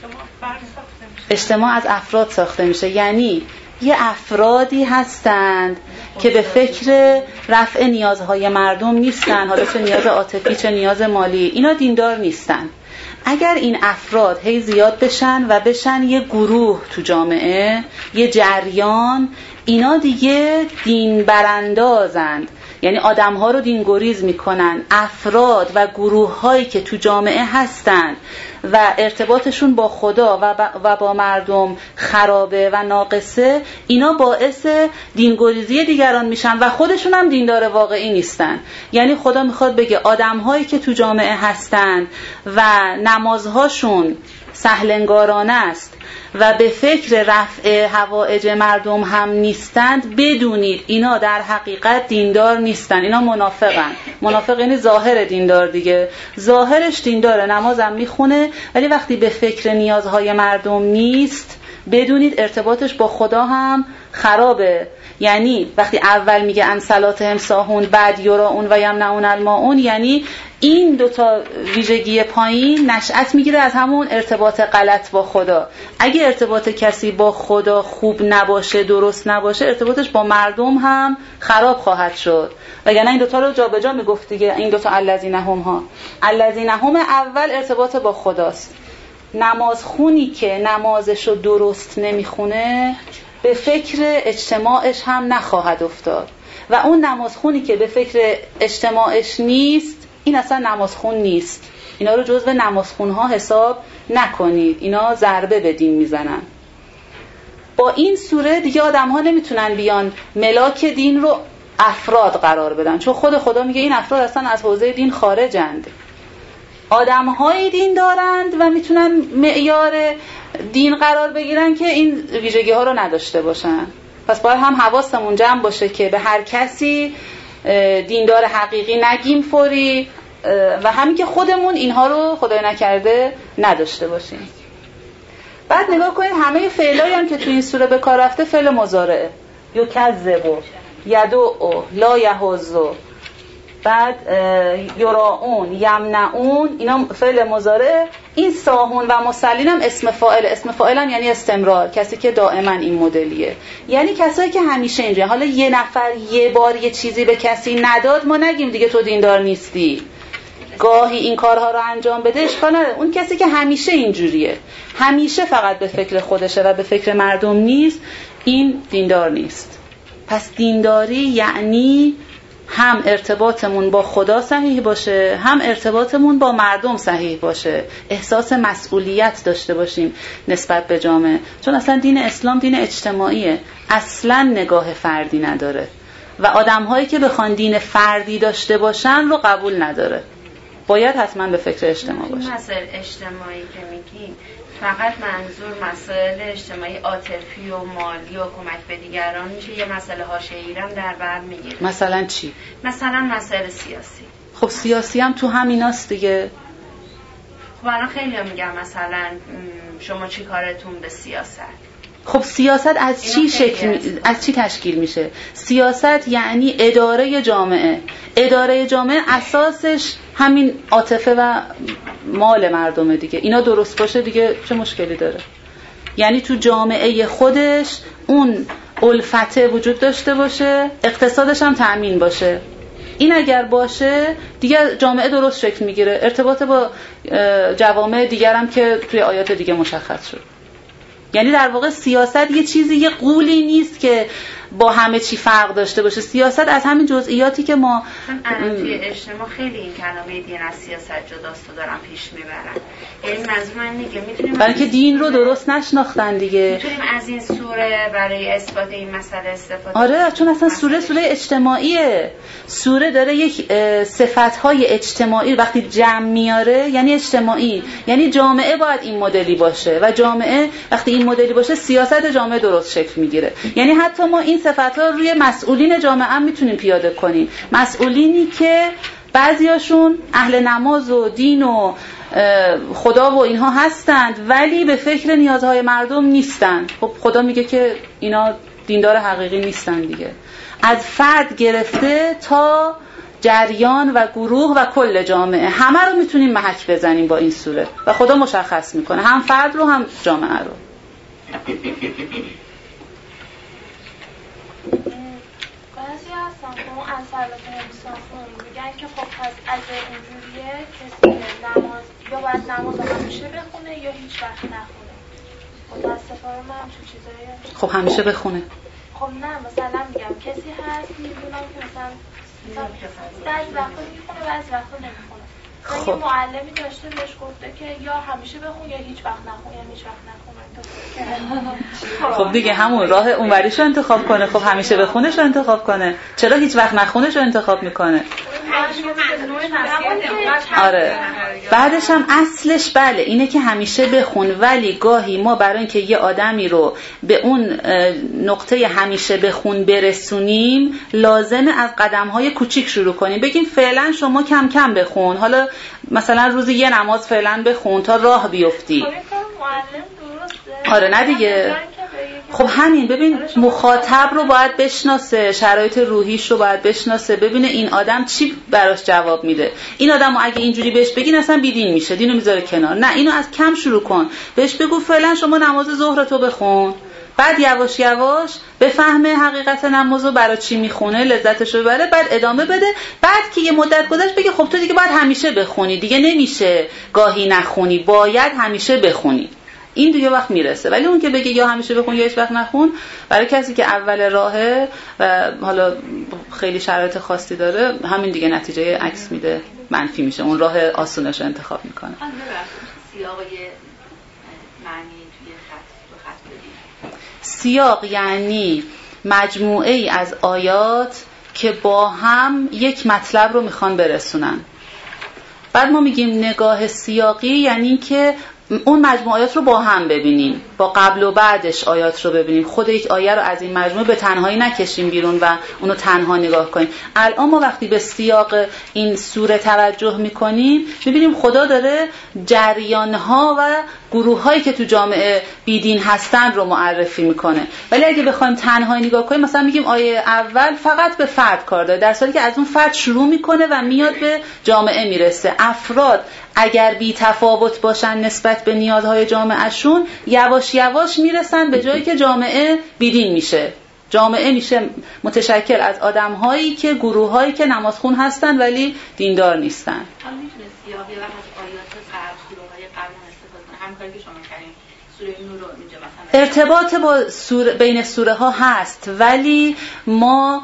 اجتماع از افراد ساخته میشه، یعنی یه افرادی هستند که به فکر رفع نیازهای مردم نیستن، حالا چه نیاز عاطفی چه نیاز مالی، اینا دیندار نیستن. اگر این افراد هی زیاد بشن و بشن یه گروه تو جامعه، یه جریان، اینا دیگه دین براندازند، یعنی آدم‌ها رو دینگریز میکنن. افراد و گروه‌هایی که تو جامعه هستن و ارتباطشون با خدا و, و با مردم خرابه و ناقصه، اینا باعث دینگریزی دیگران میشن و خودشون هم دیندار واقعی نیستن. یعنی خدا میخواد بگه آدم‌هایی که تو جامعه هستن و نمازهاشون سهلنگارانه است و به فکر رفع حوائج مردم هم نیستند، بدونید اینا در حقیقت دیندار نیستن، اینا منافقن. منافق یعنی ظاهر دیندار دیگه، ظاهرش دینداره، نمازم میخونه، ولی وقتی به فکر نیازهای مردم نیست، بدونید ارتباطش با خدا هم خرابه. یعنی وقتی اول میگه ان صلاتهم ساهون، بعد یراعون و یمنعون الماعون، یعنی این دوتا ویژگی پایین نشأت میگیره از همون ارتباط غلط با خدا. اگه ارتباط کسی با خدا خوب نباشه، درست نباشه، ارتباطش با مردم هم خراب خواهد شد. وگرنه این دوتا رو جا به جا میگفت دیگه، این دوتا الذین هم ها. الذین هم اول ارتباط با خداست. نمازخونی که نمازشو درست نمیخونه به فکر اجتماعش هم نخواهد افتاد، و اون نمازخونی که به فکر اجتماعش نیست، این اصلا نمازخون نیست. اینا رو جزو نمازخونها حساب نکنید، اینا ضربه به دین میزنن. با این سوره دیگه آدم ها نمیتونن بیان ملاک دین رو افراد قرار بدن، چون خود خدا میگه این افراد اصلا از حوزه دین خارجند. آدم های دین دارند و میتونن معیار دین قرار بگیرن که این ویژگی ها رو نداشته باشن. پس باید هم حواسمون جمع باشه که به هر کسی دیندار حقیقی نگیم فوری، و همین که خودمون اینها رو خدای نکرده نداشته باشیم. بعد نگاه کنید همه فعلایی هم که تو این سوره به کار رفته فعل مضارعه. یکذبو، یدعو، لا یحض، بعد یراعون، یمنعون، اینا فعل مضارع. این ساهون و مسلین هم اسم فاعل. اسم فاعل هم یعنی استمرار، کسی که دائما این مدلیه، یعنی کسایی که همیشه اینجوریه. حالا یه نفر یه بار یه چیزی به کسی نداد، ما نگیم دیگه تو دیندار نیستی، گاهی این کارها رو انجام بده، اشکال نداره. اون کسی که همیشه اینجوریه، همیشه فقط به فکر خودشه و به فکر مردم نیست، این دیندار نیست. پس دینداری یعنی هم ارتباطمون با خدا صحیح باشه، هم ارتباطمون با مردم صحیح باشه، احساس مسئولیت داشته باشیم نسبت به جامعه. چون اصلا دین اسلام دین اجتماعیه، اصلا نگاه فردی نداره و آدم‌هایی که بخوان دین فردی داشته باشن رو قبول نداره. باید حتما به فکر اجتماع باشه. مسائل اجتماعی که میگین فقط منظور مسائل اجتماعی عاطفی و مالی و کمک به دیگران میشه، یه مسئله حاشیه‌ای هم در بر میگیره؟ مثلا چی؟ مثلا مسائل سیاسی. خب سیاسی هم تو همیناست دیگه. خب الان خیلی هم میگم مثلا شما چی کارتون به سیاست؟ خب سیاست از چی شکل از چی تشکیل میشه؟ سیاست یعنی اداره جامعه. اداره جامعه اساسش همین عاطفه و مال مردمه دیگه. اینا درست باشه دیگه چه مشکلی داره؟ یعنی تو جامعه خودش اون الفته وجود داشته باشه، اقتصادش هم تأمین باشه. این اگر باشه دیگه جامعه درست شکل میگیره. ارتباط با جوامع دیگر هم که توی آیات دیگه مشخص شد. یعنی در واقع سیاست یه چیزی، یه قولی نیست که با همه چی فرق داشته باشه. سیاست از همین جزئیاتی که ما الان توی اجتماع خیلی این کلمه دین از سیاست جداست و دارن پیش میبرن. یعنی منظور من اینه که میتونیم برای که دین رو درست نشناختن دیگه، میتونیم از این سوره برای اثبات این مسئله استفاده. آره چون اصلا سوره سوره اجتماعیه. سوره داره یک صفت‌های اجتماعی وقتی جمع میاره یعنی اجتماعی، یعنی جامعه باید این مدلی باشه و جامعه وقتی این مدلی باشه سیاست جامعه درست شکل میگیره. یعنی حتی ما این صفت‌ها روی مسئولین جامعه هم میتونیم پیاده کنیم. مسئولینی که بعضیاشون اهل نماز و دین و خدا و اینها هستند ولی به فکر نیازهای مردم نیستند. خب خدا میگه که اینا دیندار حقیقی نیستن دیگه. از فرد گرفته تا جریان و گروه و کل جامعه همه رو میتونیم محک بزنیم با این سوره و خدا مشخص میکنه هم فرد رو هم جامعه رو. بعضی هستن که اون انصارات انصافون میگن که خب پس از اینجوریه کسی نماز یا باید نماز همیشه بخونه یا هیچ وقت نخونه. متاسفانه من همچون چیزایی خب همیشه بخونه. خب نه مثلا میگم کسی هست میدونم که مثلا بعضی وقتا میخونه بعضی وقتا نمیخونه. خب. یه معلمی داشته بهش گفته که یا همیشه بخون یا هیچ وقت نخون، یا هیچ وقت نخون. خب دیگه همون راه اونوریشو انتخاب کنه. خب همیشه بخونش رو انتخاب کنه. چرا هیچ وقت نخونش رو انتخاب میکنه؟ آره بعدش هم اصلش بله اینه که همیشه بخون، ولی گاهی ما برای اینکه یه آدمی رو به اون نقطه همیشه بخون برسونیم لازمه از قدم‌های کوچیک شروع کنیم. بگیم فعلا شما کم کم بخون، حالا مثلا روزی یه نماز فعلا بخون تا راه بیفتی. آره نه دیگه. خب همین ببین مخاطب رو باید بشناسه، شرایط روحیش رو باید بشناسه، ببینه این آدم چی براش جواب میده. این آدمو اگه اینجوری بهش بگین اصلا بیدین میشه، دینو میذاره کنار. نه اینو از کم شروع کن، بهش بگو فعلا شما نماز ظهر تو بخون، بعد یواش یواش بفهمه حقیقت نمازو برای چی میخونه، لذتشو ببره، بعد ادامه بده. بعد که یه مدت گذشت بگه خب تو دیگه باید همیشه بخونی، دیگه نمیشه گاهی نخونی، باید همیشه بخونی. این دیگه وقت میرسه. ولی اون که بگه یا همیشه بخون یا هیچ وقت نخون، برای کسی که اول راهه و حالا خیلی شرایط خاصی داره همین دیگه نتیجه عکس میده، منفی میشه، اون راه آسونش رو انتخاب میکنه. سیاق معنی توی خط تو خط بدید. سیاق یعنی مجموعه ای از آیات که با هم یک مطلب رو میخوان برسونن. بعد ما میگیم نگاه سیاقی یعنی که اون مجموعه آیات رو با هم ببینیم، با قبل و بعدش آیات رو ببینیم، خود یک آیه رو از این مجموعه به تنهایی نکشیم بیرون و اونو تنها نگاه کنیم. الان ما وقتی به سیاق این سوره توجه میکنیم میبینیم خدا داره جریانها و گروه‌هایی که تو جامعه بیدین هستن رو معرفی میکنه. ولی اگه بخوایم تنهایی نگاه کنیم مثلا میگیم آیه اول فقط به فرد کار داره، در حالی که از اون فرد شروع میکنه و میاد به جامعه میرسه. افراد اگر بی تفاوت باشن نسبت به نیازهای جامعهشون، یواش یواش میرسن به جایی که جامعه بیدین میشه. جامعه میشه متشکل از آدم‌هایی که گروه‌هایی که نمازخون هستن ولی دیندار نیستن. حالا میتونه سیاق یه وقت از آیات قبل سوره‌های قبل استفاده کنه، همین کاری که شما کردین. سوره نور رو اینجا مثلا ارتباط با سوره بین سوره ها هست، ولی ما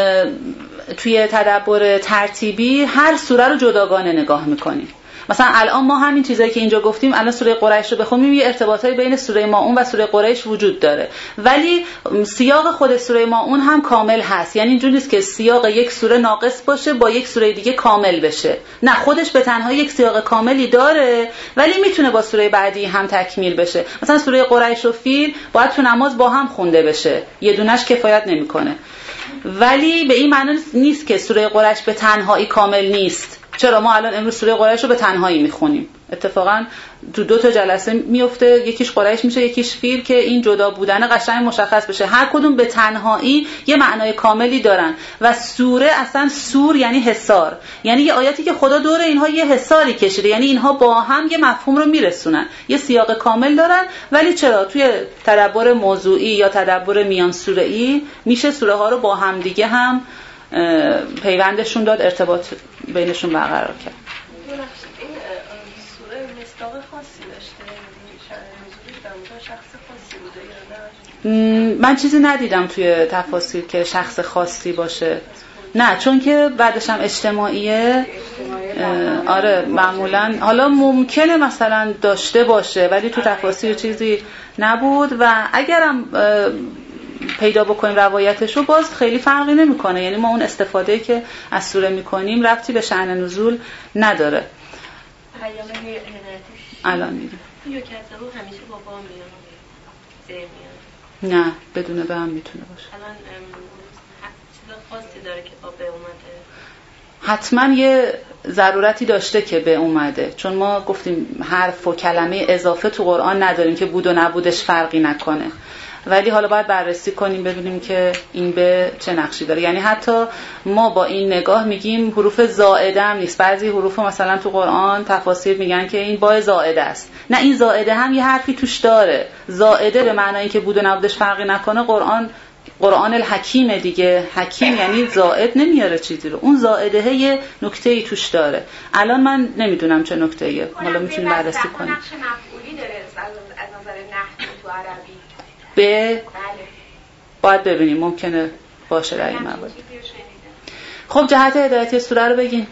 توی تدبر ترتیبی هر سوره رو جداگانه نگاه میکنیم. مثلا الان ما همین چیزایی که اینجا گفتیم، الان سوره قریش رو بخونیم یه ارتباطای بین سوره ماعون و سوره قریش وجود داره، ولی سیاق خود سوره ماعون هم کامل هست. یعنی اینجوری نیست که سیاق یک سوره ناقص باشه با یک سوره دیگه کامل بشه، نه، خودش به تنهایی یک سیاق کاملی داره ولی میتونه با سوره بعدی هم تکمیل بشه. مثلا سوره قریش و فیل باید تو نماز با هم خونده بشه، یه دونش کفایت نمیکنه. ولی به این معنی نیست که سوره قریش به تنهایی کامل نیست. چرا ما الان امروز سوره قریش رو به تنهایی میخونیم، اتفاقا تو دو تا جلسه میفته، یکیش قریش میشه یکیش فیل، که این جدا بودن قشنگ مشخص بشه. هر کدوم به تنهایی یه معنای کاملی دارن و سوره اصلا سور یعنی حصار، یعنی یه آیاتی که خدا دور اینها یه حصاری کشیده، یعنی اینها با هم یه مفهوم رو میرسونن، یه سیاق کامل دارن. ولی چرا توی تدبر موضوعی یا تدبر میان سوره‌ای میشه سوره ها رو با هم دیگه هم پیوندشون داد، ارتباط بینشون برقرار کرد. این سوره مصداق خاصی داشته، نزولش در مورد شخص خاصی بوده یا نه؟ من چیزی ندیدم توی تفاسیر که شخص خاصی باشه، نه، چون که بعدش هم اجتماعیه. آره معمولا حالا ممکنه مثلا داشته باشه ولی تو تفاسیر چیزی نبود و اگرم پیدا بکنیم روایتشو باز خیلی فرقی نمیکنه. یعنی ما اون استفاده که از سوره میکنیم ربطی به شأن نزول نداره. پیام هدایتش الان میگم یا کذبو همیشه با با میاد زیر میاد؟ نه، بدون به هم میتونه باشه. الان چیز خاصی داره که با به اومده؟ حتما یه ضرورتی داشته که به اومده، چون ما گفتیم حرف و کلمه اضافه تو قرآن نداریم که بود و نبودش فرقی نکنه، ولی حالا باید بررسی کنیم ببینیم که این به چه نقشی داره. یعنی حتی ما با این نگاه میگیم حروف زائده هم نیست. بعضی حروف مثلا تو قرآن تفاسیر میگن که این با زائده است، نه، این زائده هم یه حرفی توش داره. زائده به معنای که بود و نبودش فرقی نکنه. قرآن قرآن الحکیم دیگه، حکیم یعنی زائد نمیاره چیزی رو، اون زائده یه نکته‌ای توش داره. الان من نمیدونم چه نکته‌ایه، حالا میتونیم بررسی کنیم. نقش مفعولی داره از نظر نحو تو عربی. به باید ببینیم، ممکنه باشه در این موارد. خب جهت هدایتی سوره رو بگین.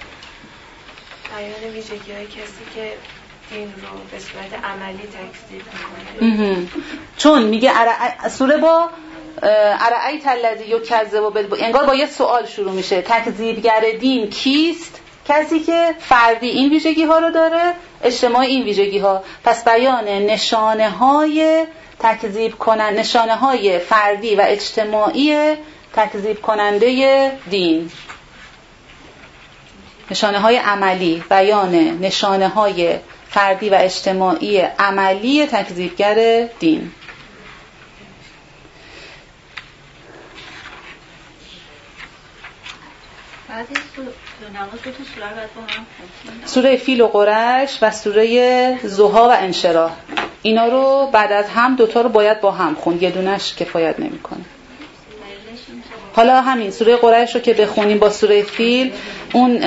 بیان ویژگی‌های کسی که دین رو به صورت عملی تکذیب می‌کنه. چون میگه سوره با ارأیت الذی یکذب بالبعث، انگار با یه سوال شروع میشه. تکذیبگر دین کیست؟ کسی که فردی این ویژگی ها رو داره، اجتماعی این ویژگی ها. پس بیان نشانه های تکذیب کنن، نشانه های فردی و اجتماعی تکذیب کننده دین، نشانه های عملی، بیان نشانه های فردی و اجتماعی عملی تکذیبگر دین. بعضی نماز دو تا سوره رو باید با هم خوندیم. سوره فیل و قریش و سوره ضحی و انشراح، اینا رو بعد از هم دوتا رو باید با هم خوند، یه دونش کفایت نمیکنه. حالا همین سوره قریش رو که بخونیم با سوره فیل، اون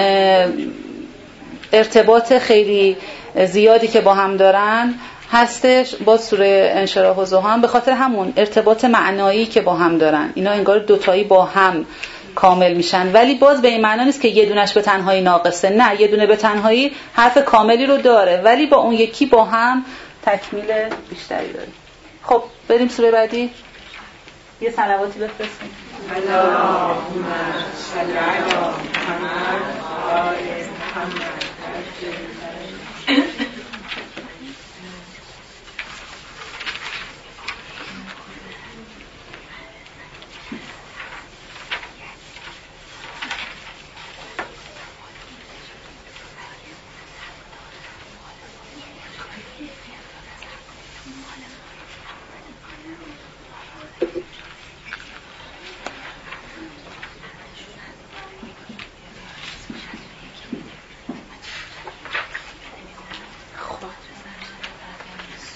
ارتباط خیلی زیادی که با هم دارن هستش. با سوره انشراح و ضحی هم به خاطر همون ارتباط معنایی که با هم دارن، اینا انگار دوتایی با هم کامل میشن. ولی باز به این معنا نیست که یه دونش به تنهایی ناقصه، نه، یه دونه به تنهایی حرف کاملی رو داره ولی با اون یکی با هم تکمیل بیشتری داره. خب بریم سوره بعدی. یه صلواتی بفرستیم. اللهم صل علی محمد و آل محمد.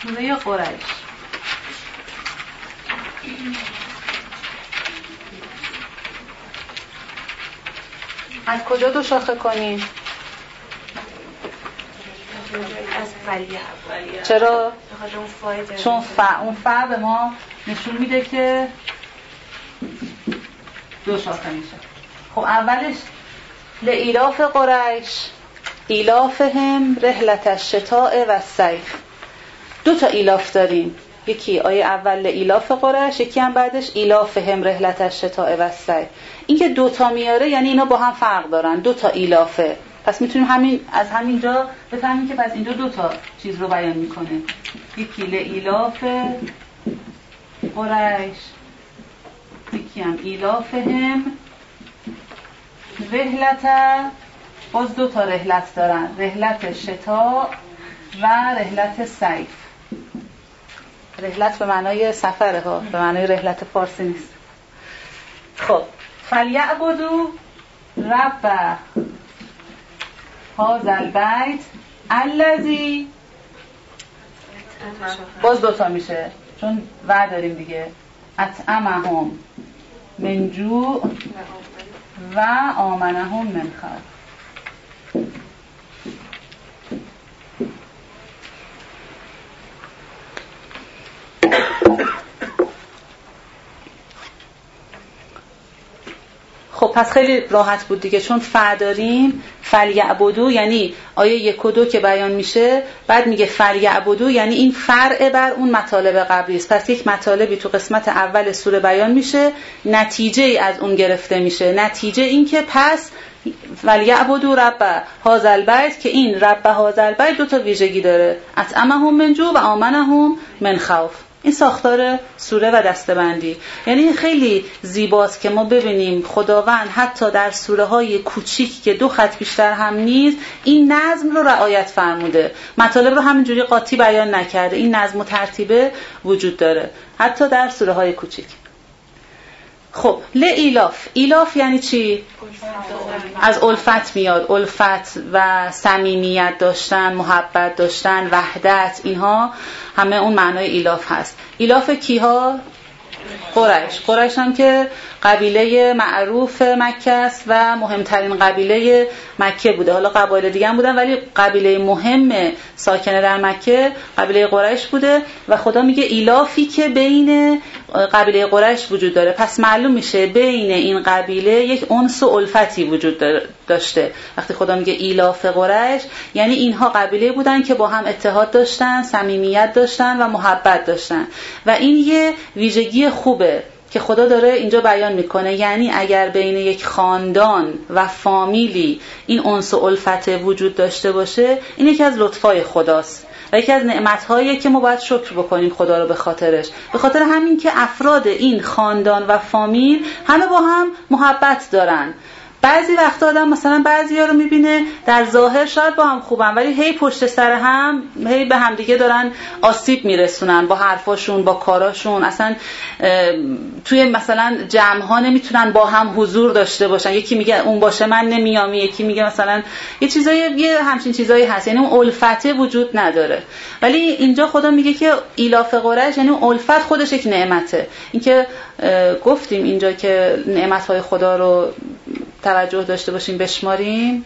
سوره قریش. از کجا دو شاخه کنیم؟ از فلیه. چرا؟ چون چون ف اون ف به ما نشون میده که دو شاخه میشه. خب اولش لإیلاف قریش ایلافهم رحلت الشتاء و الصیف. دو تا ایلاف داریم، یکی آیه اول لإیلاف قریش، یکی هم بعدش ایلافهم رحلت الشتاء و الصیف. این که دو تا میاره یعنی اینا با هم فرق دارن، دو تا ایلافه. پس میتونیم همین از همینجا بفهمیم که پس اینجا دو تا چیز رو بیان میکنه، یکی لإیلاف قریش، یکی هم ایلافهم رحلت، باز دو تا رحلت دارن، رحلت شتاء و رحلت صیف. رحلت به معنای سفره ها، به معنای رحلت فارسی نیست. خب فلیعبدوا رب هذا البیت الذی، باز دوتا میشه چون و داریم دیگه، اطعمهم من جوع و آمنهم من خوف. خب پس خیلی راحت بود دیگه، چون ف داریم فلیعبدوا یعنی آیه یک و دو که بیان میشه، بعد میگه فلیعبدوا یعنی این فرع بر اون مطالب قبلی است. پس یک مطالبی تو قسمت اول سوره بیان میشه، نتیجه ای از اون گرفته میشه، نتیجه این که پس فلیعبدوا رب هذا البیت، که این رب هذا البیت دو تا ویژگی داره، اطعمهم من جوع و آمنهم من خوف. این ساختار سوره و دسته‌بندی، یعنی خیلی زیباست که ما ببینیم خداوند حتی در سوره های کوچیک که دو خط بیشتر هم نیست این نظم رو رعایت فرموده، مطالب رو همینجوری قاطی بیان نکرده، این نظم و ترتیب وجود داره حتی در سوره های کوچیک. خب لإیلاف، ایلاف یعنی چی؟ از الفت میاد، الفت و صمیمیت داشتن، محبت داشتن، وحدت، اینها همه اون معنای ایلاف هست. ایلاف کیها؟ قریش. قریش هم که قبیله معروف مکه است و مهمترین قبیله مکه بوده. حالا قبایل دیگه هم بودن ولی قبیله مهم ساکنه در مکه قبیله قریش بوده و خدا میگه ایلافی که بین قبیله قریش وجود داره. پس معلوم میشه بین این قبیله یک انس و الفتی وجود داشته. وقتی خدا میگه ایلاف قریش یعنی اینها قبیله بودن که با هم اتحاد داشتن، صمیمیت داشتن و محبت داشتن و این یه ویژگی خوبه که خدا داره اینجا بیان میکنه. یعنی اگر بین یک خاندان و فامیلی این انس و الفت وجود داشته باشه این یکی از لطفای خداست و یکی از نعمت‌هایی که ما باید شکر بکنیم خدا رو به خاطرش، به خاطر همین که افراد این خاندان و فامیل همه با هم محبت دارن. بعضی وقتا آدم مثلا بعضیا رو میبینه در ظاهر شاید با هم خوبن ولی هی پشت سر هم هی به هم دیگه دارن آسیب میرسونن با حرفاشون، با کاراشون، اصلا توی مثلا جمع ها نمیتونن با هم حضور داشته باشن، یکی میگه اون باشه من نمیام، یکی میگه مثلا یه چیزای یه همچین چیزایی هست، یعنی اون الفته وجود نداره. ولی اینجا خدا میگه که ایلاف قریش یعنی اون الفت خودش یک نعمته. اینکه گفتیم اینجا که نعمت‌های خدا رو توجه داشته باشیم بشماریم،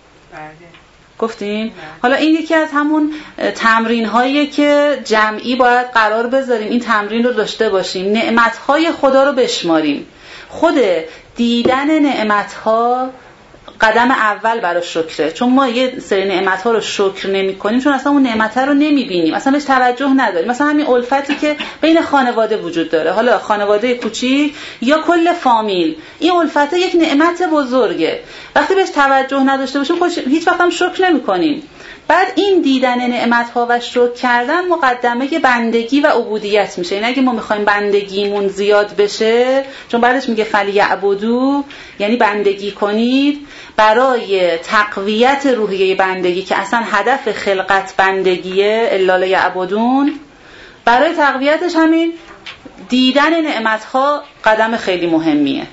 گفتیم. حالا این یکی از همون تمرین هاییه که جمعی باید قرار بذاریم، این تمرین رو داشته باشیم، نعمت های خدا رو بشماریم. خود دیدن نعمت ها قدم اول برای شکره، چون ما یه سری نعمت ها رو شکر نمی کنیم چون اصلا اون نعمت ها رو نمی بینیم، اصلا بهش توجه نداریم. مثلا همین الفتی که بین خانواده وجود داره، حالا خانواده کوچیک یا کل فامیل، این الفت یک نعمت بزرگه، وقتی بهش توجه نداشته باشیم خودش هیچ وقت هم شکر نمی کنیم. بعد این دیدن نعمت ها و شکر کردن مقدمه بندگی و عبودیت میشه. این اگه ما میخوایم بندگیمون زیاد بشه، چون بعدش میگه فلیعبدوا یعنی بندگی کنید، برای تقویت روحیه بندگی که اصلا هدف خلقت بندگیه الا لیعبدون، برای تقویتش همین دیدن نعمت ها قدم خیلی مهمیه.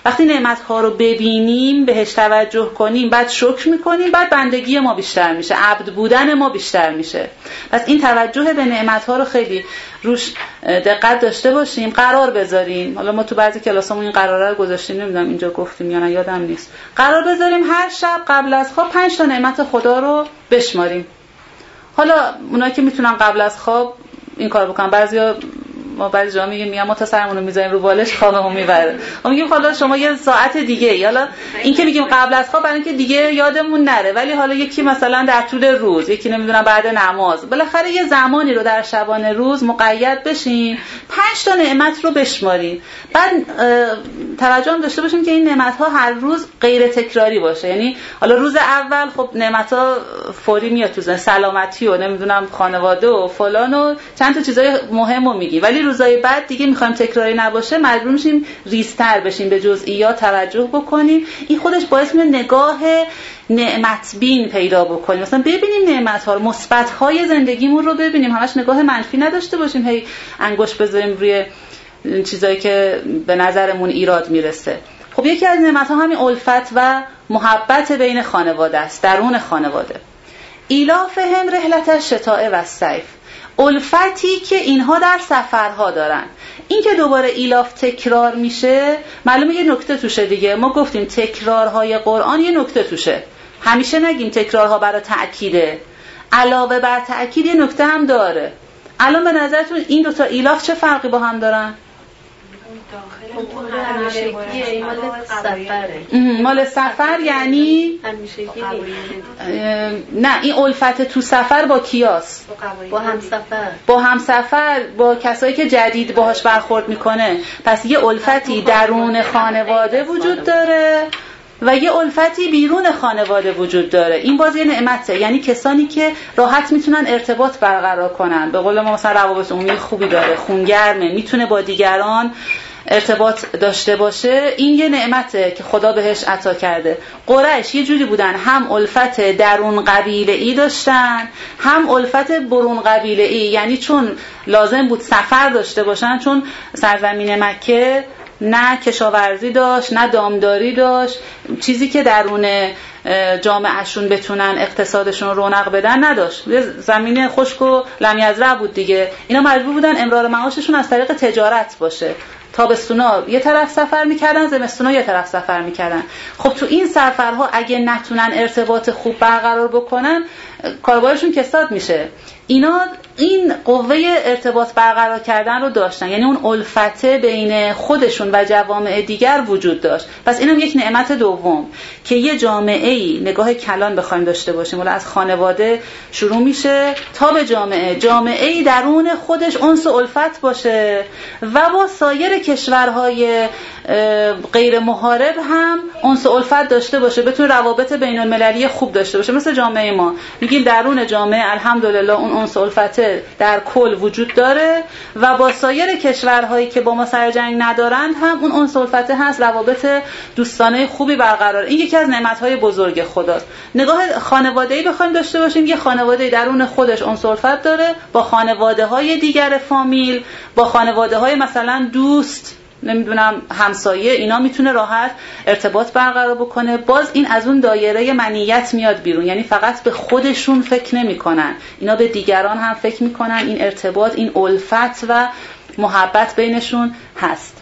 وقتی نعمت‌ها رو ببینیم، بهش توجه کنیم، بعد شکر می‌کنیم، بعد بندگی ما بیشتر میشه، عبد بودن ما بیشتر میشه. پس این توجه به نعمت‌ها رو خیلی روش دقت داشته باشیم، قرار بذاریم. حالا ما تو بعضی کلاسامون این قراره رو گذاشتیم، نمیدونم اینجا گفتیم یا نه، یادم نیست. قرار بذاریم هر شب قبل از خواب پنج تا نعمت خدا رو بشماریم. حالا اونایی که میتونن قبل از خواب این کار بکنن، بعضیا ما بعضی جا میگیم میگم ما تا سرمون رو میذاریم رو بالش خوابمون میبره. ما میگیم حالا شما یه ساعت دیگه، حالا این که میگیم قبل از خواب برای اینکه دیگه یادمون نره، ولی حالا یکی مثلا در طول روز، یکی نمیدونم بعد نماز، بالاخره یه زمانی رو در شبانه روز مقید بشیم، پنج تا نعمت رو بشماریم. بعد توجه هم داشته باشیم که این نعمت ها هر روز غیر تکراری باشه. یعنی حالا روز اول خب نعمت ها فوری میاد تو ذهن، سلامتی و نمیدونم خانواده و فلان و چند تا چیزای مهمو میگی، ولی روزای بعد دیگه میخوایم تکراری نباشه، مجبور میشیم ریزتر بشیم، به جزئیات توجه بکنیم. این خودش باعث میشه نگاه نعمت بین پیدا بکنیم، مثلا ببینیم نعمت ها رو، مثبت های زندگیمون رو ببینیم، همش نگاه منفی نداشته باشیم، هی انگشت بذاریم روی چیزایی که به نظرمون ایراد میرسه. خب یکی از نعمت ها همین الفت و محبت بین خانواده است، درون خانواده. ایلافهم رحلت الشتاء و الصیف، الفتی که اینها در سفرها دارن. این که دوباره ایلاف تکرار میشه، معلومه یه نکته توشه دیگه. ما گفتیم تکرارهای قرآن یه نکته توشه، همیشه نگیم تکرارها برای تأکیده، علاوه بر تأکید یه نکته هم داره. الان به نظرتون این دوتا ایلاف چه فرقی با هم دارن؟ مال سفر یعنی نه، این الفت تو سفر با کیاس؟ با هم سفر، با هم سفر، با کسایی که جدید باهاش برخورد میکنه. پس یه الفتی درون خانواده وجود داره و یه الفتی بیرون خانواده وجود داره. این باز یه نعمته، یعنی کسانی که راحت میتونن ارتباط برقرار کنن. به قول ما مثلا روابط عمومی خوبی داره، خونگرمه، میتونه با دیگران ارتباط داشته باشه. این یه نعمته که خدا بهش عطا کرده. قریش یه جوری بودن، هم الفت درون قبیله ای داشتن، هم الفت برون قبیله ای، یعنی چون لازم بود سفر داشته باشن، چون سرزمین مکه نه کشاورزی داشت نه دامداری داشت، چیزی که درون جامعهشون بتونن اقتصادشون رو رونق بدن نداشت، زمین خشک و لمیزرع بود دیگه. اینا مجبور بودن امرار معاششون از طریق تجارت باشه. تابستونا یه طرف سفر میکردن، زمستونا یه طرف سفر میکردن. خب تو این سفرها اگه نتونن ارتباط خوب برقرار بکنن، کاربارشون کساد میشه. اینا این قوه ارتباط برقرار کردن رو داشتن، یعنی اون الفت بین خودشون و جوامع دیگر وجود داشت. پس اینم یک نعمت دوم که یه جامعه‌ای، نگاه کلان بخوایم داشته باشیم، ولی از خانواده شروع میشه تا به جامعه، جامعه‌ای درون خودش انس و الفت باشه و با سایر کشورهای غیر محارب هم انس و الفت داشته باشه، بتونه روابط بین المللی خوب داشته باشه. مثل جامعه ما میگیم درون جامعه الحمدلله اون انس و الفت در کل وجود داره و با سایر کشورهایی که با ما سر جنگ ندارند هم اون انس و الفت هست، روابط دوستانه خوبی برقرار. این یکی از نعمت‌های بزرگ خداست. نگاه خانواده‌ای بخوایم داشته باشیم، یه خانواده درون خودش انس و الفت داره با خانواده‌های دیگر فامیل، با خانواده‌های مثلا دوست، نمیدونم همسایه، اینا میتونه راحت ارتباط برقرار بکنه. باز این از اون دایره منیت میاد بیرون، یعنی فقط به خودشون فکر نمیکنن، اینا به دیگران هم فکر میکنن. این ارتباط، این الفت و محبت بینشون هست.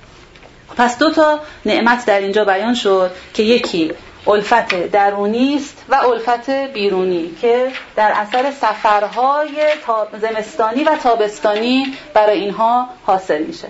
پس دو تا نعمت در اینجا بیان شد که یکی الفت درونی است و الفت بیرونی که در اثر سفرهای زمستانی و تابستانی برای اینها حاصل میشه.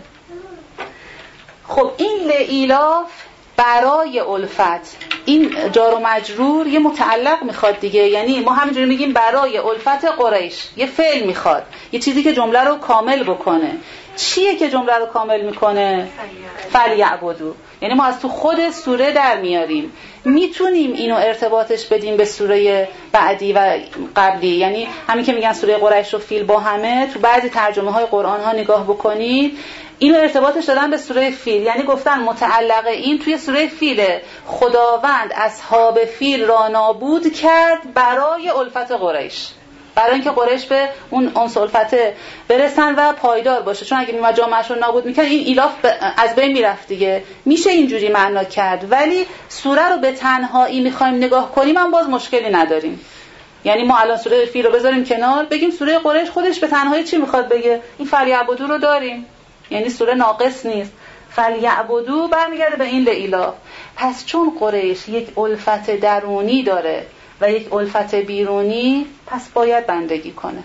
خب این لایلاف برای الفت، این جار و مجرور یه متعلق میخواد دیگه، یعنی ما همینجوری میگیم برای الفت قریش، یه فعل میخواد، یه چیزی که جمله رو کامل بکنه. چیه که جمله رو کامل میکنه؟ فلیعبدو. یعنی ما از تو خود سوره در میاریم، میتونیم اینو ارتباطش بدیم به سوره بعدی و قبلی. یعنی همین که میگن سوره قریش و فیل با همه، تو بعضی ترجمه های قرآن ها نگاه بکنید اینو ارتباطش دادن به سوره فیل، یعنی گفتن متعلق این توی سوره فیله. خداوند اصحاب فیل را نابود کرد برای الفت قریش. برای اینکه قریش به اون انس الفته برسن و پایدار باشه. چون اگه میومد جامعه‌شون نابود میکرد این ایلاف از بین میرفت دیگه. میشه اینجوری معنا کرد، ولی سوره رو به تنهایی میخوایم نگاه کنیم هم باز مشکلی نداریم. یعنی ما الان سوره فیل رو بذاریم کنار، بگیم سوره قریش خودش به تنهایی چی میخواد بگه؟ این فلیعبدو رو داریم، یعنی سوره ناقص نیست. فلیعبدو برمیگرده به این لإلاف. پس چون قریش یک الفت درونی داره و یک الفت بیرونی، پس باید بندگی کنه.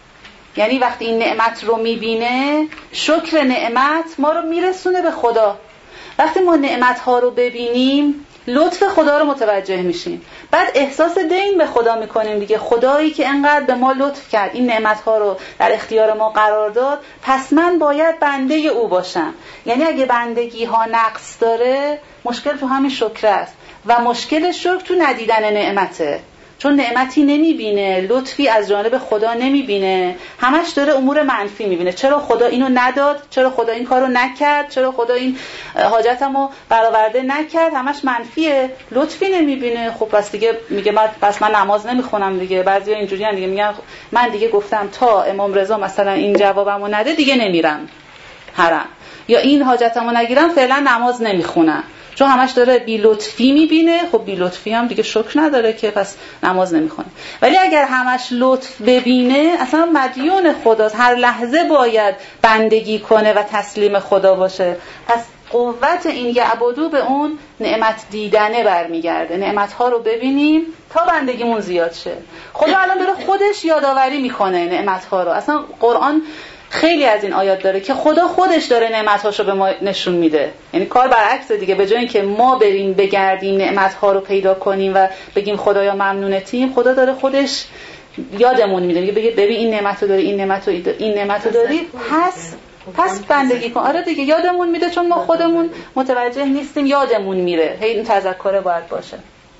یعنی وقتی این نعمت رو میبینه، شکر نعمت ما رو میرسونه به خدا. وقتی ما نعمت ها رو ببینیم، لطف خدا رو متوجه میشیم، بعد احساس دین به خدا میکنیم دیگه. خدایی که انقدر به ما لطف کرد، این نعمت ها رو در اختیار ما قرار داد، پس من باید بنده او باشم. یعنی اگه بندگی ها نقص داره، مشکل تو همین شکر است و مشکل شکر تو ندیدن نعمته. چون نعمتی نمیبینه، لطفی از جانب خدا نمیبینه، همش داره امور منفی میبینه. چرا خدا اینو نداد؟ چرا خدا این کارو نکرد؟ چرا خدا این حاجتمو برآورده نکرد؟ همش منفیه، لطفی نمیبینه. خب پس دیگه میگه من پس من نماز نمیخونم دیگه. بعضیا اینجوریان دیگه، میگن من دیگه گفتم تا امام رضا مثلا این جوابمو نده دیگه نمیرم حرم، یا این حاجتمو نگیرم فعلا نماز نمیخونم. چون همش داره بی لطفی میبینه. خب بی لطفی هم دیگه شکر نداره که، پس نماز نمیخونه. ولی اگر همش لطف ببینه، اصلا مدیون خداست، هر لحظه باید بندگی کنه و تسلیم خدا باشه. پس قوت این یعبدو به اون نعمت دیدنه برمیگرده. نعمت ها رو ببینیم تا بندگیمون زیاد شه. خدا الان داره خودش یادآوری میکنه نعمت ها رو. اصلا قرآن خیلی از این آیات داره که خدا خودش داره نعمت‌هاشو به ما نشون میده. یعنی کار برعکس دیگه، به جای اینکه ما بریم بگردیم نعمت‌ها رو پیدا کنیم و بگیم خدایا ممنونتیم، خدا داره خودش یادمون میده، میگه بگه ببین این نعمتو داری، این نعمتو این نعمتو داری، پس پس بندگی کن. آره دیگه یادمون میده، چون ما خودمون متوجه نیستیم، یادمون میره. هی این تذکر باید باشه.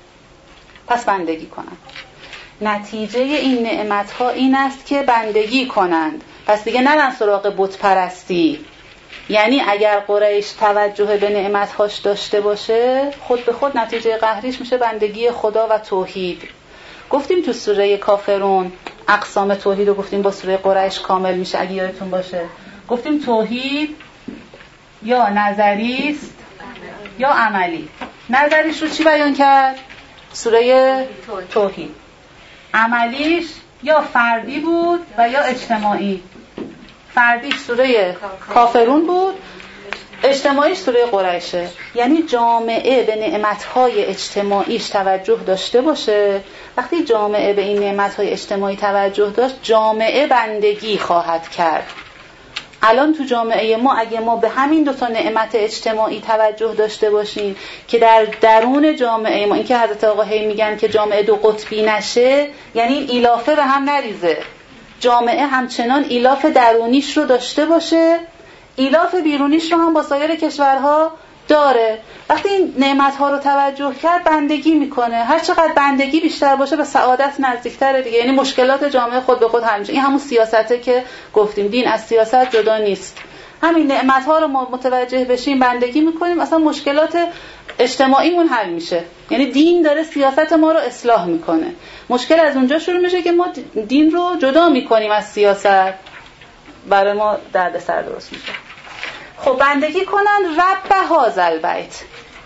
پس بندگی کنن. نتیجه این نعمت‌ها این است که بندگی کنند. پس دیگه نرن سراغ بت پرستی. یعنی اگر قریش توجه به نعمت‌هاش داشته باشه، خود به خود نتیجه قهریش میشه بندگی خدا و توحید. گفتیم تو سوره کافرون اقسام توحید رو گفتیم با سوره قریش کامل میشه اگه یادتون باشه. گفتیم توحید یا نظری است یا عملی. نظریش رو چی بیان کرد؟ سوره توحید. عملیش یا فردی بود و یا اجتماعی. فردیش سوره کافرون بود، اجتماعیش سوره قریشه. یعنی جامعه به نعمتهای اجتماعیش توجه داشته باشه. وقتی جامعه به این نعمتهای اجتماعی توجه داشت، جامعه بندگی خواهد کرد. الان تو جامعه ما اگه ما به همین دو تا نعمت اجتماعی توجه داشته باشیم که در درون جامعه ما، این که حضرت آقا هی میگن که جامعه دو قطبی نشه، یعنی ایلافه به هم نریزه. جامعه همچنان ایلاف درونیش رو داشته باشه، ایلاف بیرونیش رو هم با سایر کشورها داره. وقتی این نعمت‌ها رو توجه کرد، بندگی میکنه. هر چقدر بندگی بیشتر باشه به سعادت نزدیک‌تره دیگه. یعنی مشکلات جامعه خود به خود حل میشه. این همون سیاسته که گفتیم، دین از سیاست جدا نیست. همین نعمت‌ها رو ما متوجه بشیم، بندگی میکنیم، اصلا مشکلات اجتماعیمون حل میشه. یعنی دین داره سیاست ما رو اصلاح میکنه. مشکل از اونجا شروع میشه که ما دین رو جدا میکنیم از سیاست، برای ما دردسر درست میشه. خب بندگی کنن رب هذا البیت،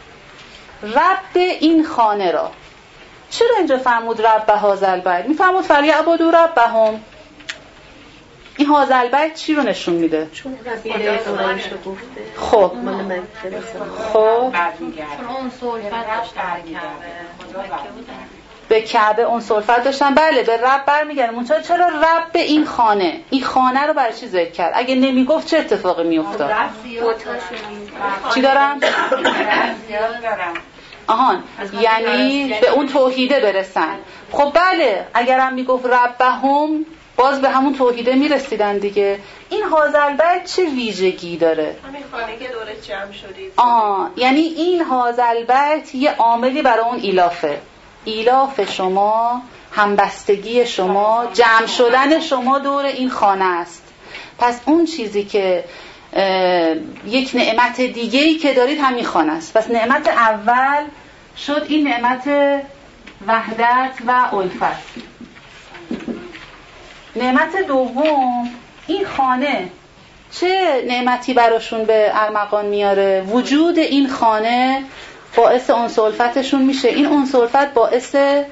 رب این خانه را. چرا اینجا فرمود رب هذا البیت؟ میفرمود فلیعبدوا ربهم. این هذا البیت چی رو نشون میده؟ چون قبیله قریش رو گفته. خب خب اون سلفت داشتن به کعبه اون سلفت داشتن. بله به رب برمیگردیم. اونجا چرا رب این خانه؟ این خانه رو برای چی ذکر کرد؟ اگه نمیگفت چه اتفاقی میافتاد؟ چی دارم؟ آهان، یعنی به اون توحیده برسن. خب بله، اگرم میگفت ربهم، باز به همون توحیده میرسیدن دیگه. این هذا البیت چه ویژگی داره؟ همین خانه که دور جمع شدید. آه، یعنی این هذا البیت یه عاملی برای اون ایلافه. ایلاف شما، همبستگی شما، جمع شدن شما دور این خانه است. پس اون چیزی که یک نعمت دیگه‌ای که دارید همین خانه است. پس نعمت اول شد این نعمت وحدت و الفت. نعمت دوم، این خانه چه نعمتی براشون به ارمغان میاره؟ وجود این خانه باعث انس و الفتشون میشه. این انس و الفت باعث صمیمیت،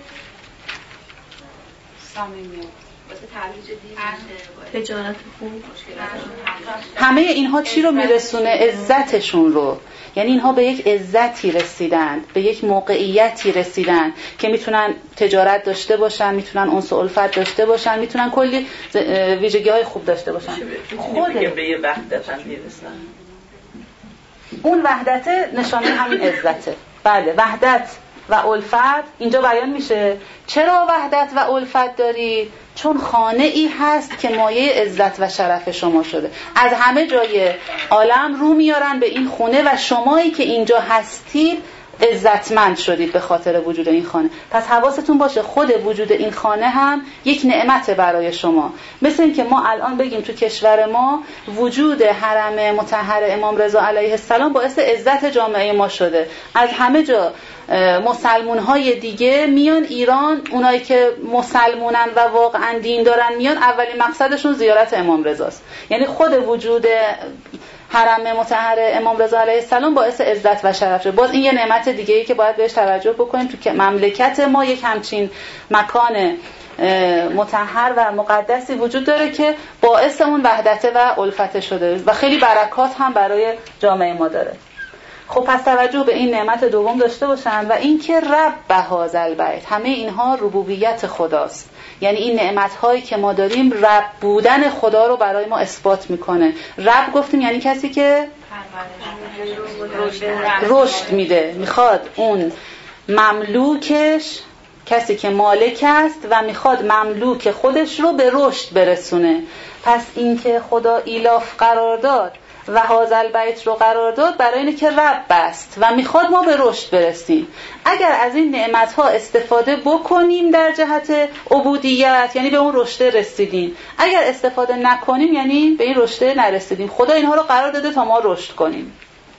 باعث ترویج دین میشه، تجارت خوب، همه اینها چی رو میرسونه؟ عزتشون رو. یعنی اینها به یک عزتی رسیدند، به یک موقعیتی رسیدند که میتونن تجارت داشته باشن، میتونن انس و الفت داشته باشن، میتونن کلی ویژگی‌های خوب داشته باشن. خود به یه وحدت هم میرسن. اون وحدت نشانه همین عزته. بله، وحدت و الفت اینجا بیان میشه. چرا وحدت و الفت دارید؟ چون خانه ای هست که مایه عزت و شرف شما شده. از همه جای عالم رو میارن به این خونه و شمایی که اینجا هستید عزتمند شدید به خاطر وجود این خانه. پس حواستون باشه خود وجود این خانه هم یک نعمت برای شما. مثل این که ما الان بگیم تو کشور ما وجود حرم مطهر امام رضا علیه السلام باعث عزت جامعه ما شده. از همه جا مسلمون های دیگه میان ایران، اونایی که مسلمونن و واقعا دین دارن میان، اولین مقصدشون زیارت امام رضاست. یعنی خود وجود حرم مطهر امام رضا علیه السلام باعث عزت و شرف شده. باز این یه نعمت دیگه ای که باید بهش توجه بکنیم. تو که مملکت ما یک همچین مکان مطهر و مقدسی وجود داره که باعث اون وحدت و الفت شده و خیلی برکات هم برای جامعه ما داره. خب پس توجه به این نعمت دوم داشته باشن و این که رب هذا البیت، همه اینها ربوبیت خداست. یعنی این نعمت‌هایی که ما داریم رب بودن خدا رو برای ما اثبات میکنه. رب گفتیم یعنی کسی که رشد میده، میخواد اون مملوکش، کسی که مالک است و میخواد مملوک خودش رو به رشد برسونه. پس این که خدا ایلاف قرار داد و هذا البیت رو قرار داد برای اینه که رب است و میخواد ما به رشد برسیم. اگر از این نعمت‌ها استفاده بکنیم در جهت عبودیت، یعنی به اون رشد رسیدیم. اگر استفاده نکنیم یعنی به این رشد نرسیدیم. خدا اینها رو قرار داده تا ما رشد کنیم.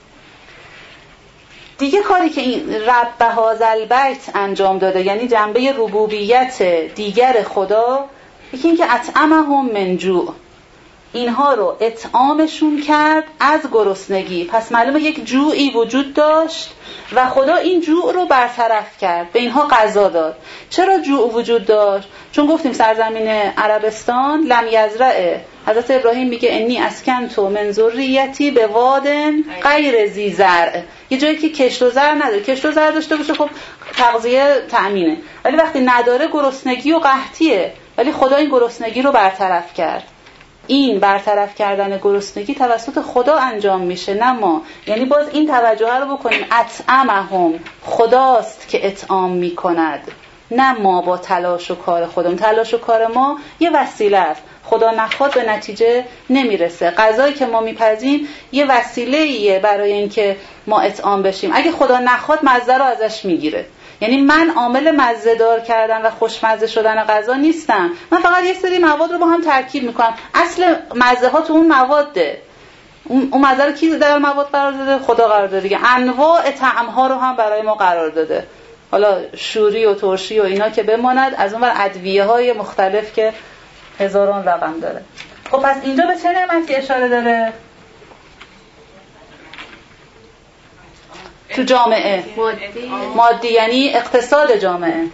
دیگه کاری که این رب هذا البیت انجام داده، یعنی جنبه ربوبیت دیگر خدا، یکی این که اطعمهم من جوع، اینها رو اطعامشون کرد از گرسنگی. پس معلومه یک جوعی وجود داشت و خدا این جوع رو برطرف کرد، به اینها غذا داد. چرا جوع وجود داشت؟ چون گفتیم سرزمین عربستان لم یزرع، حضرت ابراهیم میگه انی اسکنت من ذریتی به وادن غیر ذی زرع، یه جایی که کشت و زرع نداره. کشت و زرع داشته باشه خب تغذیه تأمینه، ولی وقتی نداره گرسنگی و قحطیه. ولی خدا این گرسنگی رو برطرف کرد. این برطرف کردن گرسنگی توسط خدا انجام میشه، نه ما. یعنی باز این توجه رو بکنیم، اطعمهم، خداست که اطعام میکند، نه ما با تلاش و کار خودمون. تلاش و کار ما یه وسیله است، خدا نخواد به نتیجه نمیرسه. غذایی که ما میپزیم یه وسیله‌ایه برای اینکه ما اطعام بشیم. اگه خدا نخواد مزه رو ازش میگیره. یعنی من عامل مزه دار کردن و خوشمزه شدن غذا نیستم، من فقط یه سری مواد رو با هم ترکیب میکنم. اصل مزه ها تو اون مواده. اون مزه رو کی در مواد قرار داده؟ خدا قرار داده دیگه. انواع طعم ها رو هم برای ما قرار داده، حالا شوری و ترشی و اینا که بماند، از اون ور ادویه های مختلف که هزاران رقم داره. خب پس اینجا به چه نعمتی اشاره داره؟ تو جامعه مادی, مادی یعنی اقتصاد جامعه،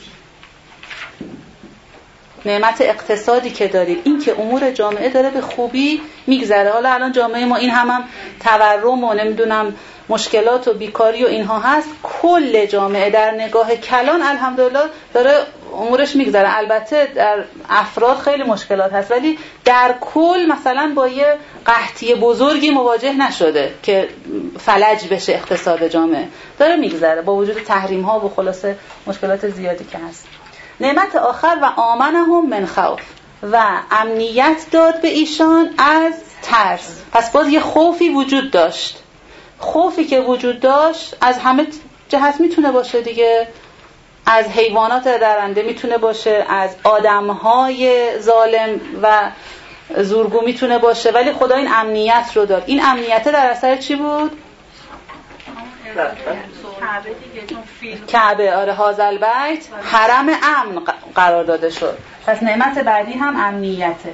نعمت اقتصادی که دارید، این که امور جامعه داره به خوبی میگذره. حالا الان جامعه ما این هم, هم تورم و نمیدونم مشکلات و بیکاری و اینها هست، کل جامعه در نگاه کلان الحمدلله داره امورش میگذره. البته در افراد خیلی مشکلات هست، ولی در کل مثلا با یه قحطی بزرگی مواجه نشده که فلج بشه اقتصاد جامعه، داره میگذره با وجود تحریم ها و خلاصه مشکلات زیادی که هست. نعمت آخر و آمنهم من خوف، و امنیت داد به ایشان از ترس. پس باز یه خوفی وجود داشت. خوفی که وجود داشت از همه جهت میتونه باشه دیگه، از حیوانات درنده میتونه باشه، از آدمهای ظالم و زورگو میتونه باشه، ولی خدا این امنیت رو داد. این امنیت در اثر چی بود؟ کعبه دیگه، چون فیلم کعبه آره هازل بیت حرم امن قرار داده شد. پس نعمت بعدی هم امنیته.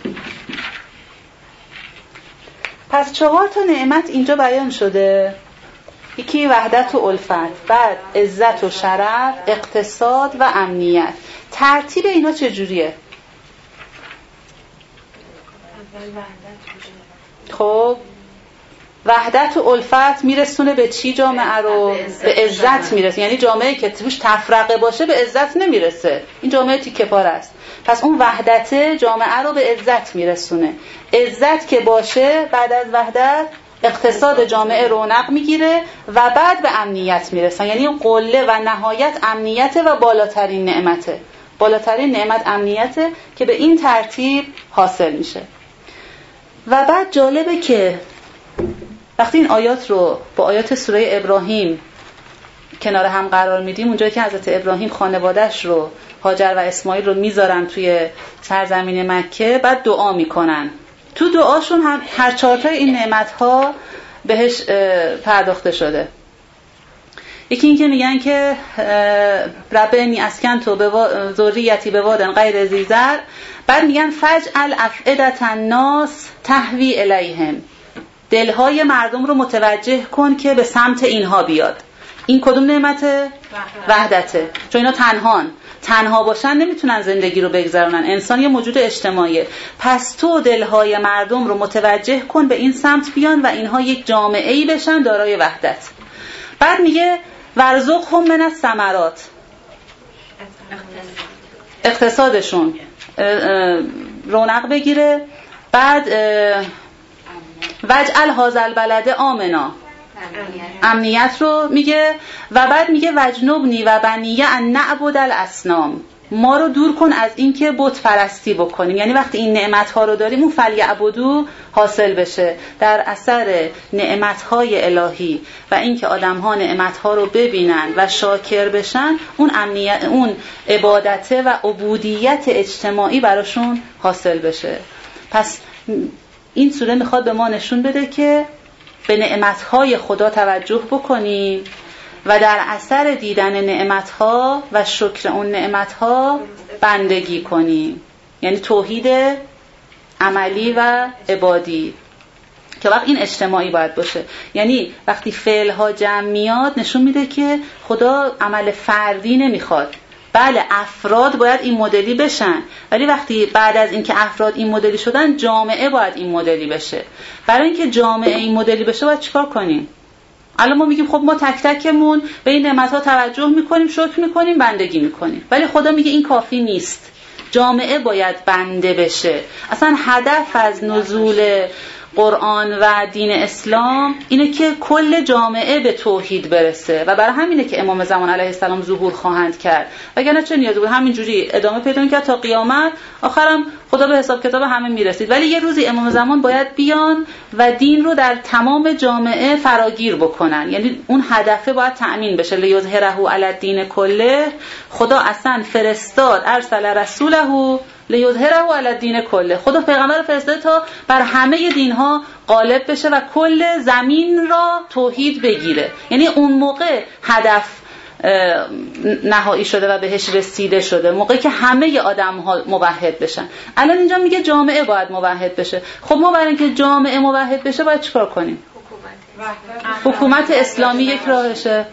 پس چهار تا نعمت اینجا بیان شده. یکی وحدت و الفت، بعد عزت و شرف، اقتصاد و امنیت. ترتیب اینا چجوریه؟ خب وحدت و الفت میرسونه به چی جامعه رو؟ به عزت میرسه. یعنی جامعه که توش تفرقه باشه به عزت نمیرسه، این جامعه تیکه پاره است. پس اون وحدت جامعه رو به عزت میرسونه. عزت که باشه بعد از وحدت اقتصاد جامعه رونق میگیره و بعد به امنیت میرسن. یعنی قله و نهایت امنیت و بالاترین نعمته. بالاترین نعمت امنیته که به این ترتیب حاصل میشه. و بعد جالبه که وقتی این آیات رو با آیات سوره ابراهیم کنار هم قرار میدیم، اونجایی که حضرت ابراهیم خانواده‌اش رو هاجر و اسماعیل رو میذارن توی سرزمین مکه، بعد دعا میکنن. تو دعاشون هم هر چهارتای این نعمت‌ها بهش پرداخته شده. یکی این که میگن که رب انی اسکنتو ذریتی بوادن غیر ذی زرع، بعد میگن فجعل افئدة الناس تهوی الیهم، دلهای مردم رو متوجه کن که به سمت اینها بیاد. این کدوم نعمته؟ وحدته. چون اینا تنهان تنها باشن نمیتونن زندگی رو بگذرونن. انسان یه موجود اجتماعیه. پس تو دلهای مردم رو متوجه کن به این سمت بیان و اینها یک جامعه‌ای بشن دارای وحدت. بعد میگه ورزقهم من الثمرات، اقتصادشون رونق بگیره. بعد وجعل هذا البلد آمنا، امنیت رو میگه. و بعد میگه وجنبنی و بنیه ان نعبد الاصنام، ما رو دور کن از این که بت پرستی بکنیم. یعنی وقتی این نعمت ها رو داریم اون فلیعبدو حاصل بشه. در اثر نعمت های الهی و این که آدم ها نعمت ها رو ببینن و شاکر بشن، اون امنیت، اون عبادت و عبودیت اجتماعی براشون حاصل بشه. پس این سوره میخواد به ما نشون بده که به نعمت‌های خدا توجه بکنیم و در اثر دیدن نعمت‌ها و شکر اون نعمت‌ها بندگی کنیم. یعنی توحید عملی و عبادی که وقت این اجتماعی باید باشه. یعنی وقتی فعل‌ها جمع میاد نشون میده که خدا عمل فردی نمیخواد. بله افراد باید این مدلی بشن، ولی وقتی بعد از اینکه افراد این مدلی شدن جامعه باید این مدلی بشه. برای اینکه جامعه این مدلی بشه باید چیکار کنیم؟ الان ما میگیم خب ما تک تکمون به این نعمت‌ها توجه میکنیم، شکر میکنیم، بندگی میکنیم، ولی خدا میگه این کافی نیست. جامعه باید بنده بشه. اصلا هدف از نزول قرآن و دین اسلام اینه که کل جامعه به توحید برسه و برای همینه که امام زمان علیه السلام ظهور خواهند کرد. وگرنه چه نیازی بود همینجوری ادامه پیدا کرد تا قیامت، آخرم خدا به حساب کتاب همه میرسید. ولی یه روزی امام زمان باید بیان و دین رو در تمام جامعه فراگیر بکنن. یعنی اون هدفه باید تأمین بشه. لیظهره علی الدین کله، خدا اصلا فرستاد ارسل رسوله لیظهره علی الدین کله، خدا پیغمبر فرستاده تا بر همه دینها غالب بشه و کل زمین را توحید بگیره. یعنی اون موقع هدف نهایی شده و بهش رسیده شده، موقعی که همه آدم ها موحد بشن. الان اینجا میگه جامعه باید موحد بشه. خب ما برای اینکه جامعه موحد بشه باید چیکار کنیم؟ حکومت اسلامی یک راهشه.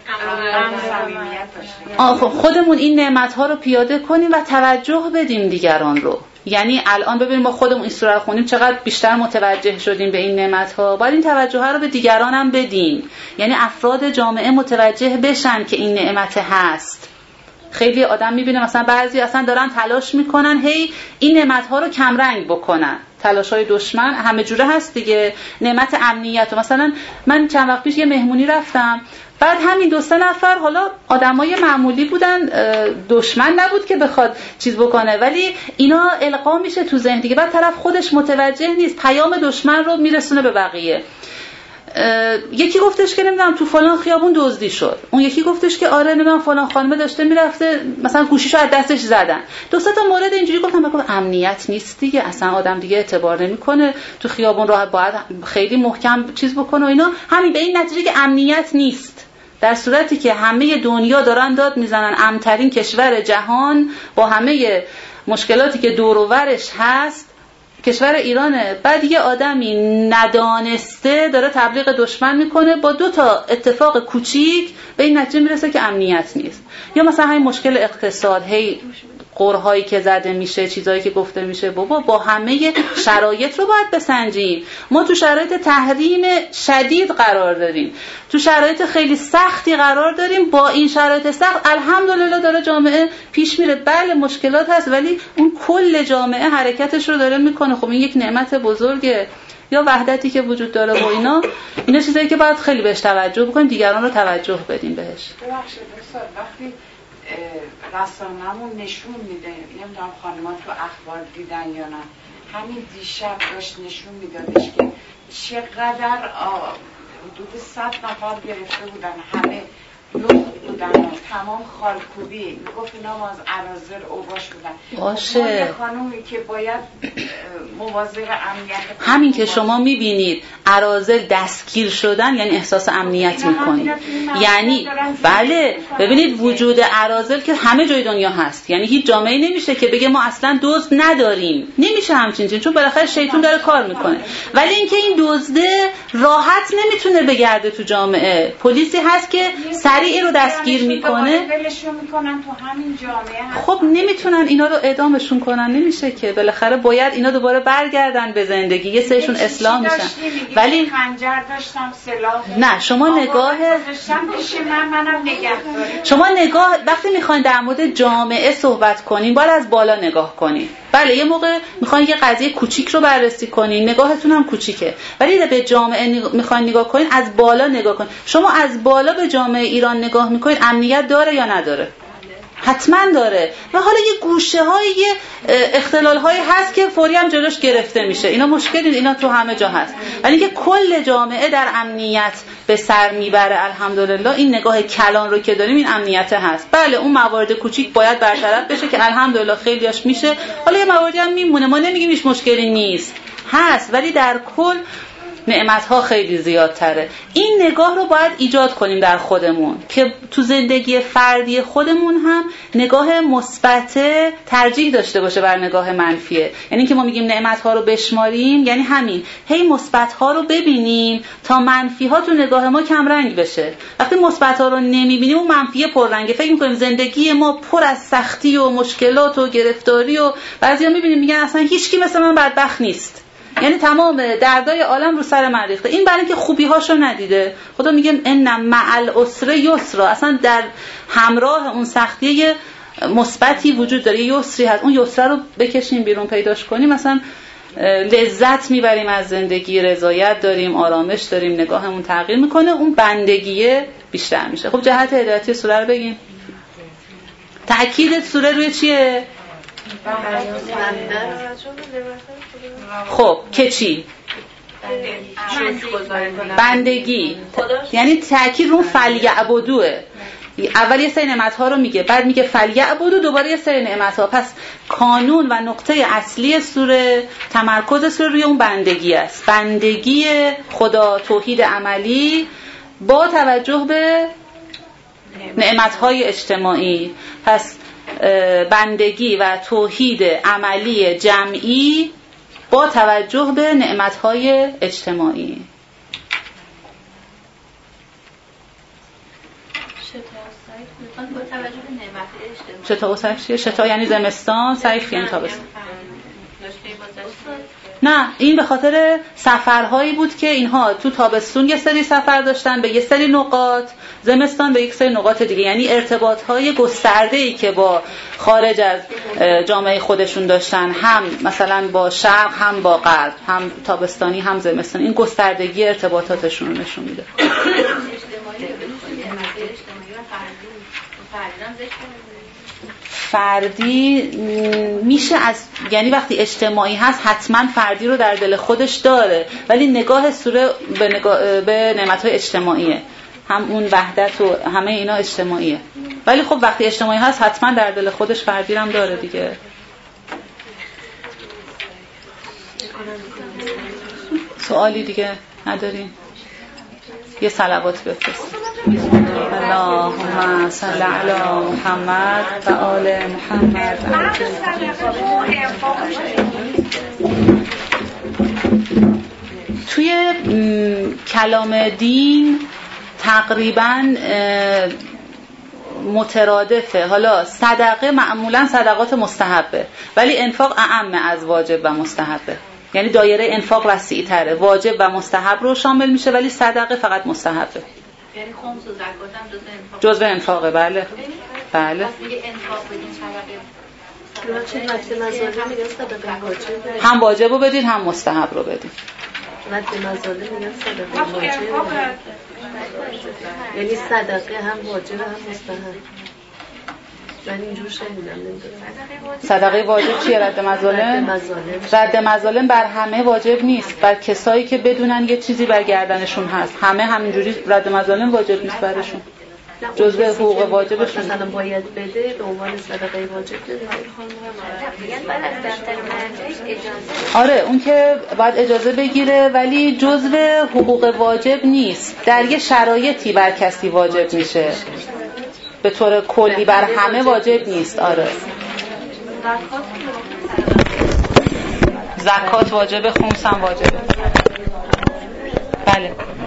خودمون این نعمت‌ها رو پیاده کنیم و توجه بدیم دیگران رو. یعنی الان ببینیم ما خودمون این سوره رو خوندیم چقدر بیشتر متوجه شدیم به این نعمت‌ها، باید این توجه رو به دیگران هم بدیم. یعنی افراد جامعه متوجه بشن که این نعمت هست. خیلی آدم میبینه مثلا بعضی اصلا دارن تلاش میکنن هی این نعمت‌ها رو کمرنگ بکنن. تلاش‌های دشمن همه جوره هست دیگه. نعمت امنیت، مثلا من چند وقت پیش یه مهمونی رفتم، بعد همین دو سه نفر حالا آدمای معمولی بودن، دشمن نبود که بخواد چیز بکنه، ولی اینا القا میشه تو ذهن دیگه. بعد طرف خودش متوجه نیست، پیام دشمن رو میرسونه به بقیه. یکی گفتش که نمیدونم تو فلان خیابون دزدی شد، اون یکی گفتش که آره نمیدونم فلان خانمه داشته میرفته مثلا گوشیشو از دستش زدن. دو سه تا مورد اینجوری گفتم، بگم امنیت نیست دیگه، اصلا آدم دیگه اعتبار نمیکنه تو خیابون راه باید خیلی محکم چیز بکنه و اینا. همین به این نتیجه که امنیت نیست. در صورتی که همه دنیا دارن داد میزنن امن‌ترین کشور جهان با همه مشکلاتی که دور و برش هست کشور ایرانه، بعد یه آدمی ندانسته داره تبلیغ دشمن میکنه، با دو تا اتفاق کوچیک به این نتیجه میرسه که امنیت نیست. یا مثلا همین مشکل اقتصاد، هی قرهایی که زده میشه، چیزایی که گفته میشه، بابا با همه شرایط رو باید بسنجیم. ما تو شرایط تحریم شدید قرار داریم، تو شرایط خیلی سختی قرار داریم. با این شرایط سخت الحمدلله داره جامعه پیش میره. بله مشکلات هست ولی اون کل جامعه حرکتش رو داره میکنه. خب این یک نعمت بزرگه. یا وحدتی که وجود داره و اینا اینا چیزایی که باید خیلی بهش توجه بکنیم، دیگران رو توجه بدیم بهش. ببخشید استاد، وقتی رسانه‌مون نشون میده، نمیدونم خانم‌ها تو اخبار دیدن یا نه، همین دیشب داشت نشون میدادش که چقدر حدود صد نفر گرفته بودن، همه لخت بودن، تمام خالکوبی، میگفت اینا ما از اراذل اوباش بودن. باشه. یه خانومی که باید مواظب امنیت، همین که شما میبینید اراذل دستگیر شدن یعنی احساس امنیت میکنید. یعنی بله ببینید وجود اراذل که همه جای دنیا هست، یعنی هیچ جامعه نمیشه که بگه ما اصلا دزد نداریم، نمیشه همچین چیزی، چون بالاخره شیطان داره کار میکنه. ولی اینکه این دزده راحت نمیتونه بگرده تو جامعه، پلیسی هست که سریع رو دستگیر میکنه، ولشون میکنن تو همین جامعه. خب نمیتونن اینا رو اعدامشون کنن، نمیشه که، بالاخره باید اینا دوباره برگردن به زندگی. یه سریشون اصلاح میشن. ولی خنجر داشتم، سلاح نه شما نگاه من منم نگهداری. شما نگاه وقتی میخواین در مورد جامعه صحبت کنین باید از بالا نگاه کنین. بله یه موقع میخواین یه قضیه کوچیک رو بررسی کنین، نگاهتون هم کوچیکه، ولی به جامعه میخواین نگاه کنین از بالا نگاه کنین. شما از بالا به جامعه ایران نگاه میکنین، امنیت داره یا نداره؟ حتما داره. و حالا یه گوشه های یه اختلال های هست که فوری هم جلوش گرفته میشه، اینا مشکلی، اینا تو همه جا هست، ولی که کل جامعه در امنیت به سر میبره الحمدلله. این نگاه کلان رو که داریم این امنیت هست. بله اون موارد کوچیک باید برطرف بشه که الحمدلله خیلیاش میشه، حالا یه مواردی هم میمونه، ما نمیگیم هیچ مشکلی نیست، هست، ولی در کل نعمت‌ها خیلی زیادتره. این نگاه رو باید ایجاد کنیم در خودمون که تو زندگی فردی خودمون هم نگاه مثبت ترجیح داشته باشه بر نگاه منفیه. یعنی که ما میگیم نعمت‌ها رو بشماریم، یعنی همین هی مثبت‌ها رو ببینیم تا منفی‌ها تو نگاه ما کم رنگ بشه. وقتی مثبت‌ها رو نمی‌بینیم اون منفیه پررنگه، فکر می‌کنیم زندگی ما پر از سختی و مشکلات و گرفتاری و بعضیا می‌بینیم میگن اصلا هیچکی مثل من بدبخت نیست، یعنی تمام دردای عالم رو سر من ریخته. این برای اینکه خوبی‌هاشو ندیده. خدا میگه ان مع العسر یسرا، اصلا در همراه اون سختی مثبتی وجود داره، یسری هست. اون یسر رو بکشیم بیرون، پیداش کنیم، مثلا لذت میبریم از زندگی، رضایت داریم، آرامش داریم، نگاهمون تغییر میکنه، اون بندگیه بیشتر میشه. خب جهت هدایتی سوره رو بگیم. تأکید سوره روی چیه؟ خب که چی؟ بندگی، یعنی تأکید رو فلیعبدوه. اول یه سری نعمت‌ها رو میگه، بعد میگه فلیعبدو، دوباره یه سری نعمت‌ها. پس کانون و نقطه اصلی سوره، تمرکز سوره روی اون بندگی است، بندگی خدا، توحید عملی با توجه به نعمت‌های اجتماعی. پس بندگی و توحید عملی جمعی با توجه به نعمت‌های اجتماعی. با توجه به نعمت‌های اجتماعی. شتا و صیف چیه؟ شتا یعنی زمستان، صیف یعنی تابستان. نه این به خاطر سفرهایی بود که اینها تو تابستون یه سری سفر داشتن به یه سری نقاط، زمستان به یک سری نقاط دیگه، یعنی ارتباطهای گسترده‌ای که با خارج از جامعه خودشون داشتن، هم مثلا با شرق هم با غرب، هم تابستانی هم زمستانی. این گستردگی ارتباطاتشون رو نشون میده. فردی میشه از، یعنی وقتی اجتماعی هست حتما فردی رو در دل خودش داره، ولی نگاه سوره به, نگاه به نعمت‌های اجتماعیه، هم اون وحدت و همه اینا اجتماعیه. ولی خب وقتی اجتماعی هست حتما در دل خودش فردی هم داره دیگه. سوالی دیگه نداریم؟ یه صلوات بفرست. اللهم صل علی محمد و آل محمد. توی کلام دین تقریباً مترادفه. حالا صدقه معمولاً صدقات مستحبه، ولی انفاق اعم از واجب و مستحبه، یعنی دایره انفاق وسیع تره، واجب و مستحب رو شامل میشه ولی صدقه فقط مستحبه. یعنی خمس و زکات هم جزء انفاق. جزء انفاقه، بله بله. پس میگه انفاق بدین صدقه. چه متن مظالم میگن صدقه واجب، هم واجب رو بدین هم مستحب رو بدین. متن مظالم میگن صدقه واجب، یعنی صدقه هم واجب هم مستحب. من اینجور شنیدم. صدقه واجب چیه؟ رد مظالم. رد مظالم بر همه واجب نیست، بر کسایی که بدونن یه چیزی بر گردنشون هست. همه همینجوری رد مظالم واجب نیست برشون، جزء حقوق واجبشون. مثلا باید بده به عنوان صدقه واجب بده. آره اون که باید اجازه بگیره ولی جزء حقوق واجب نیست، در یه شرایطی بر کسی واجب میشه، به طور کلی بر همه واجب نیست. آره زکات واجب، خمس هم واجبه. بله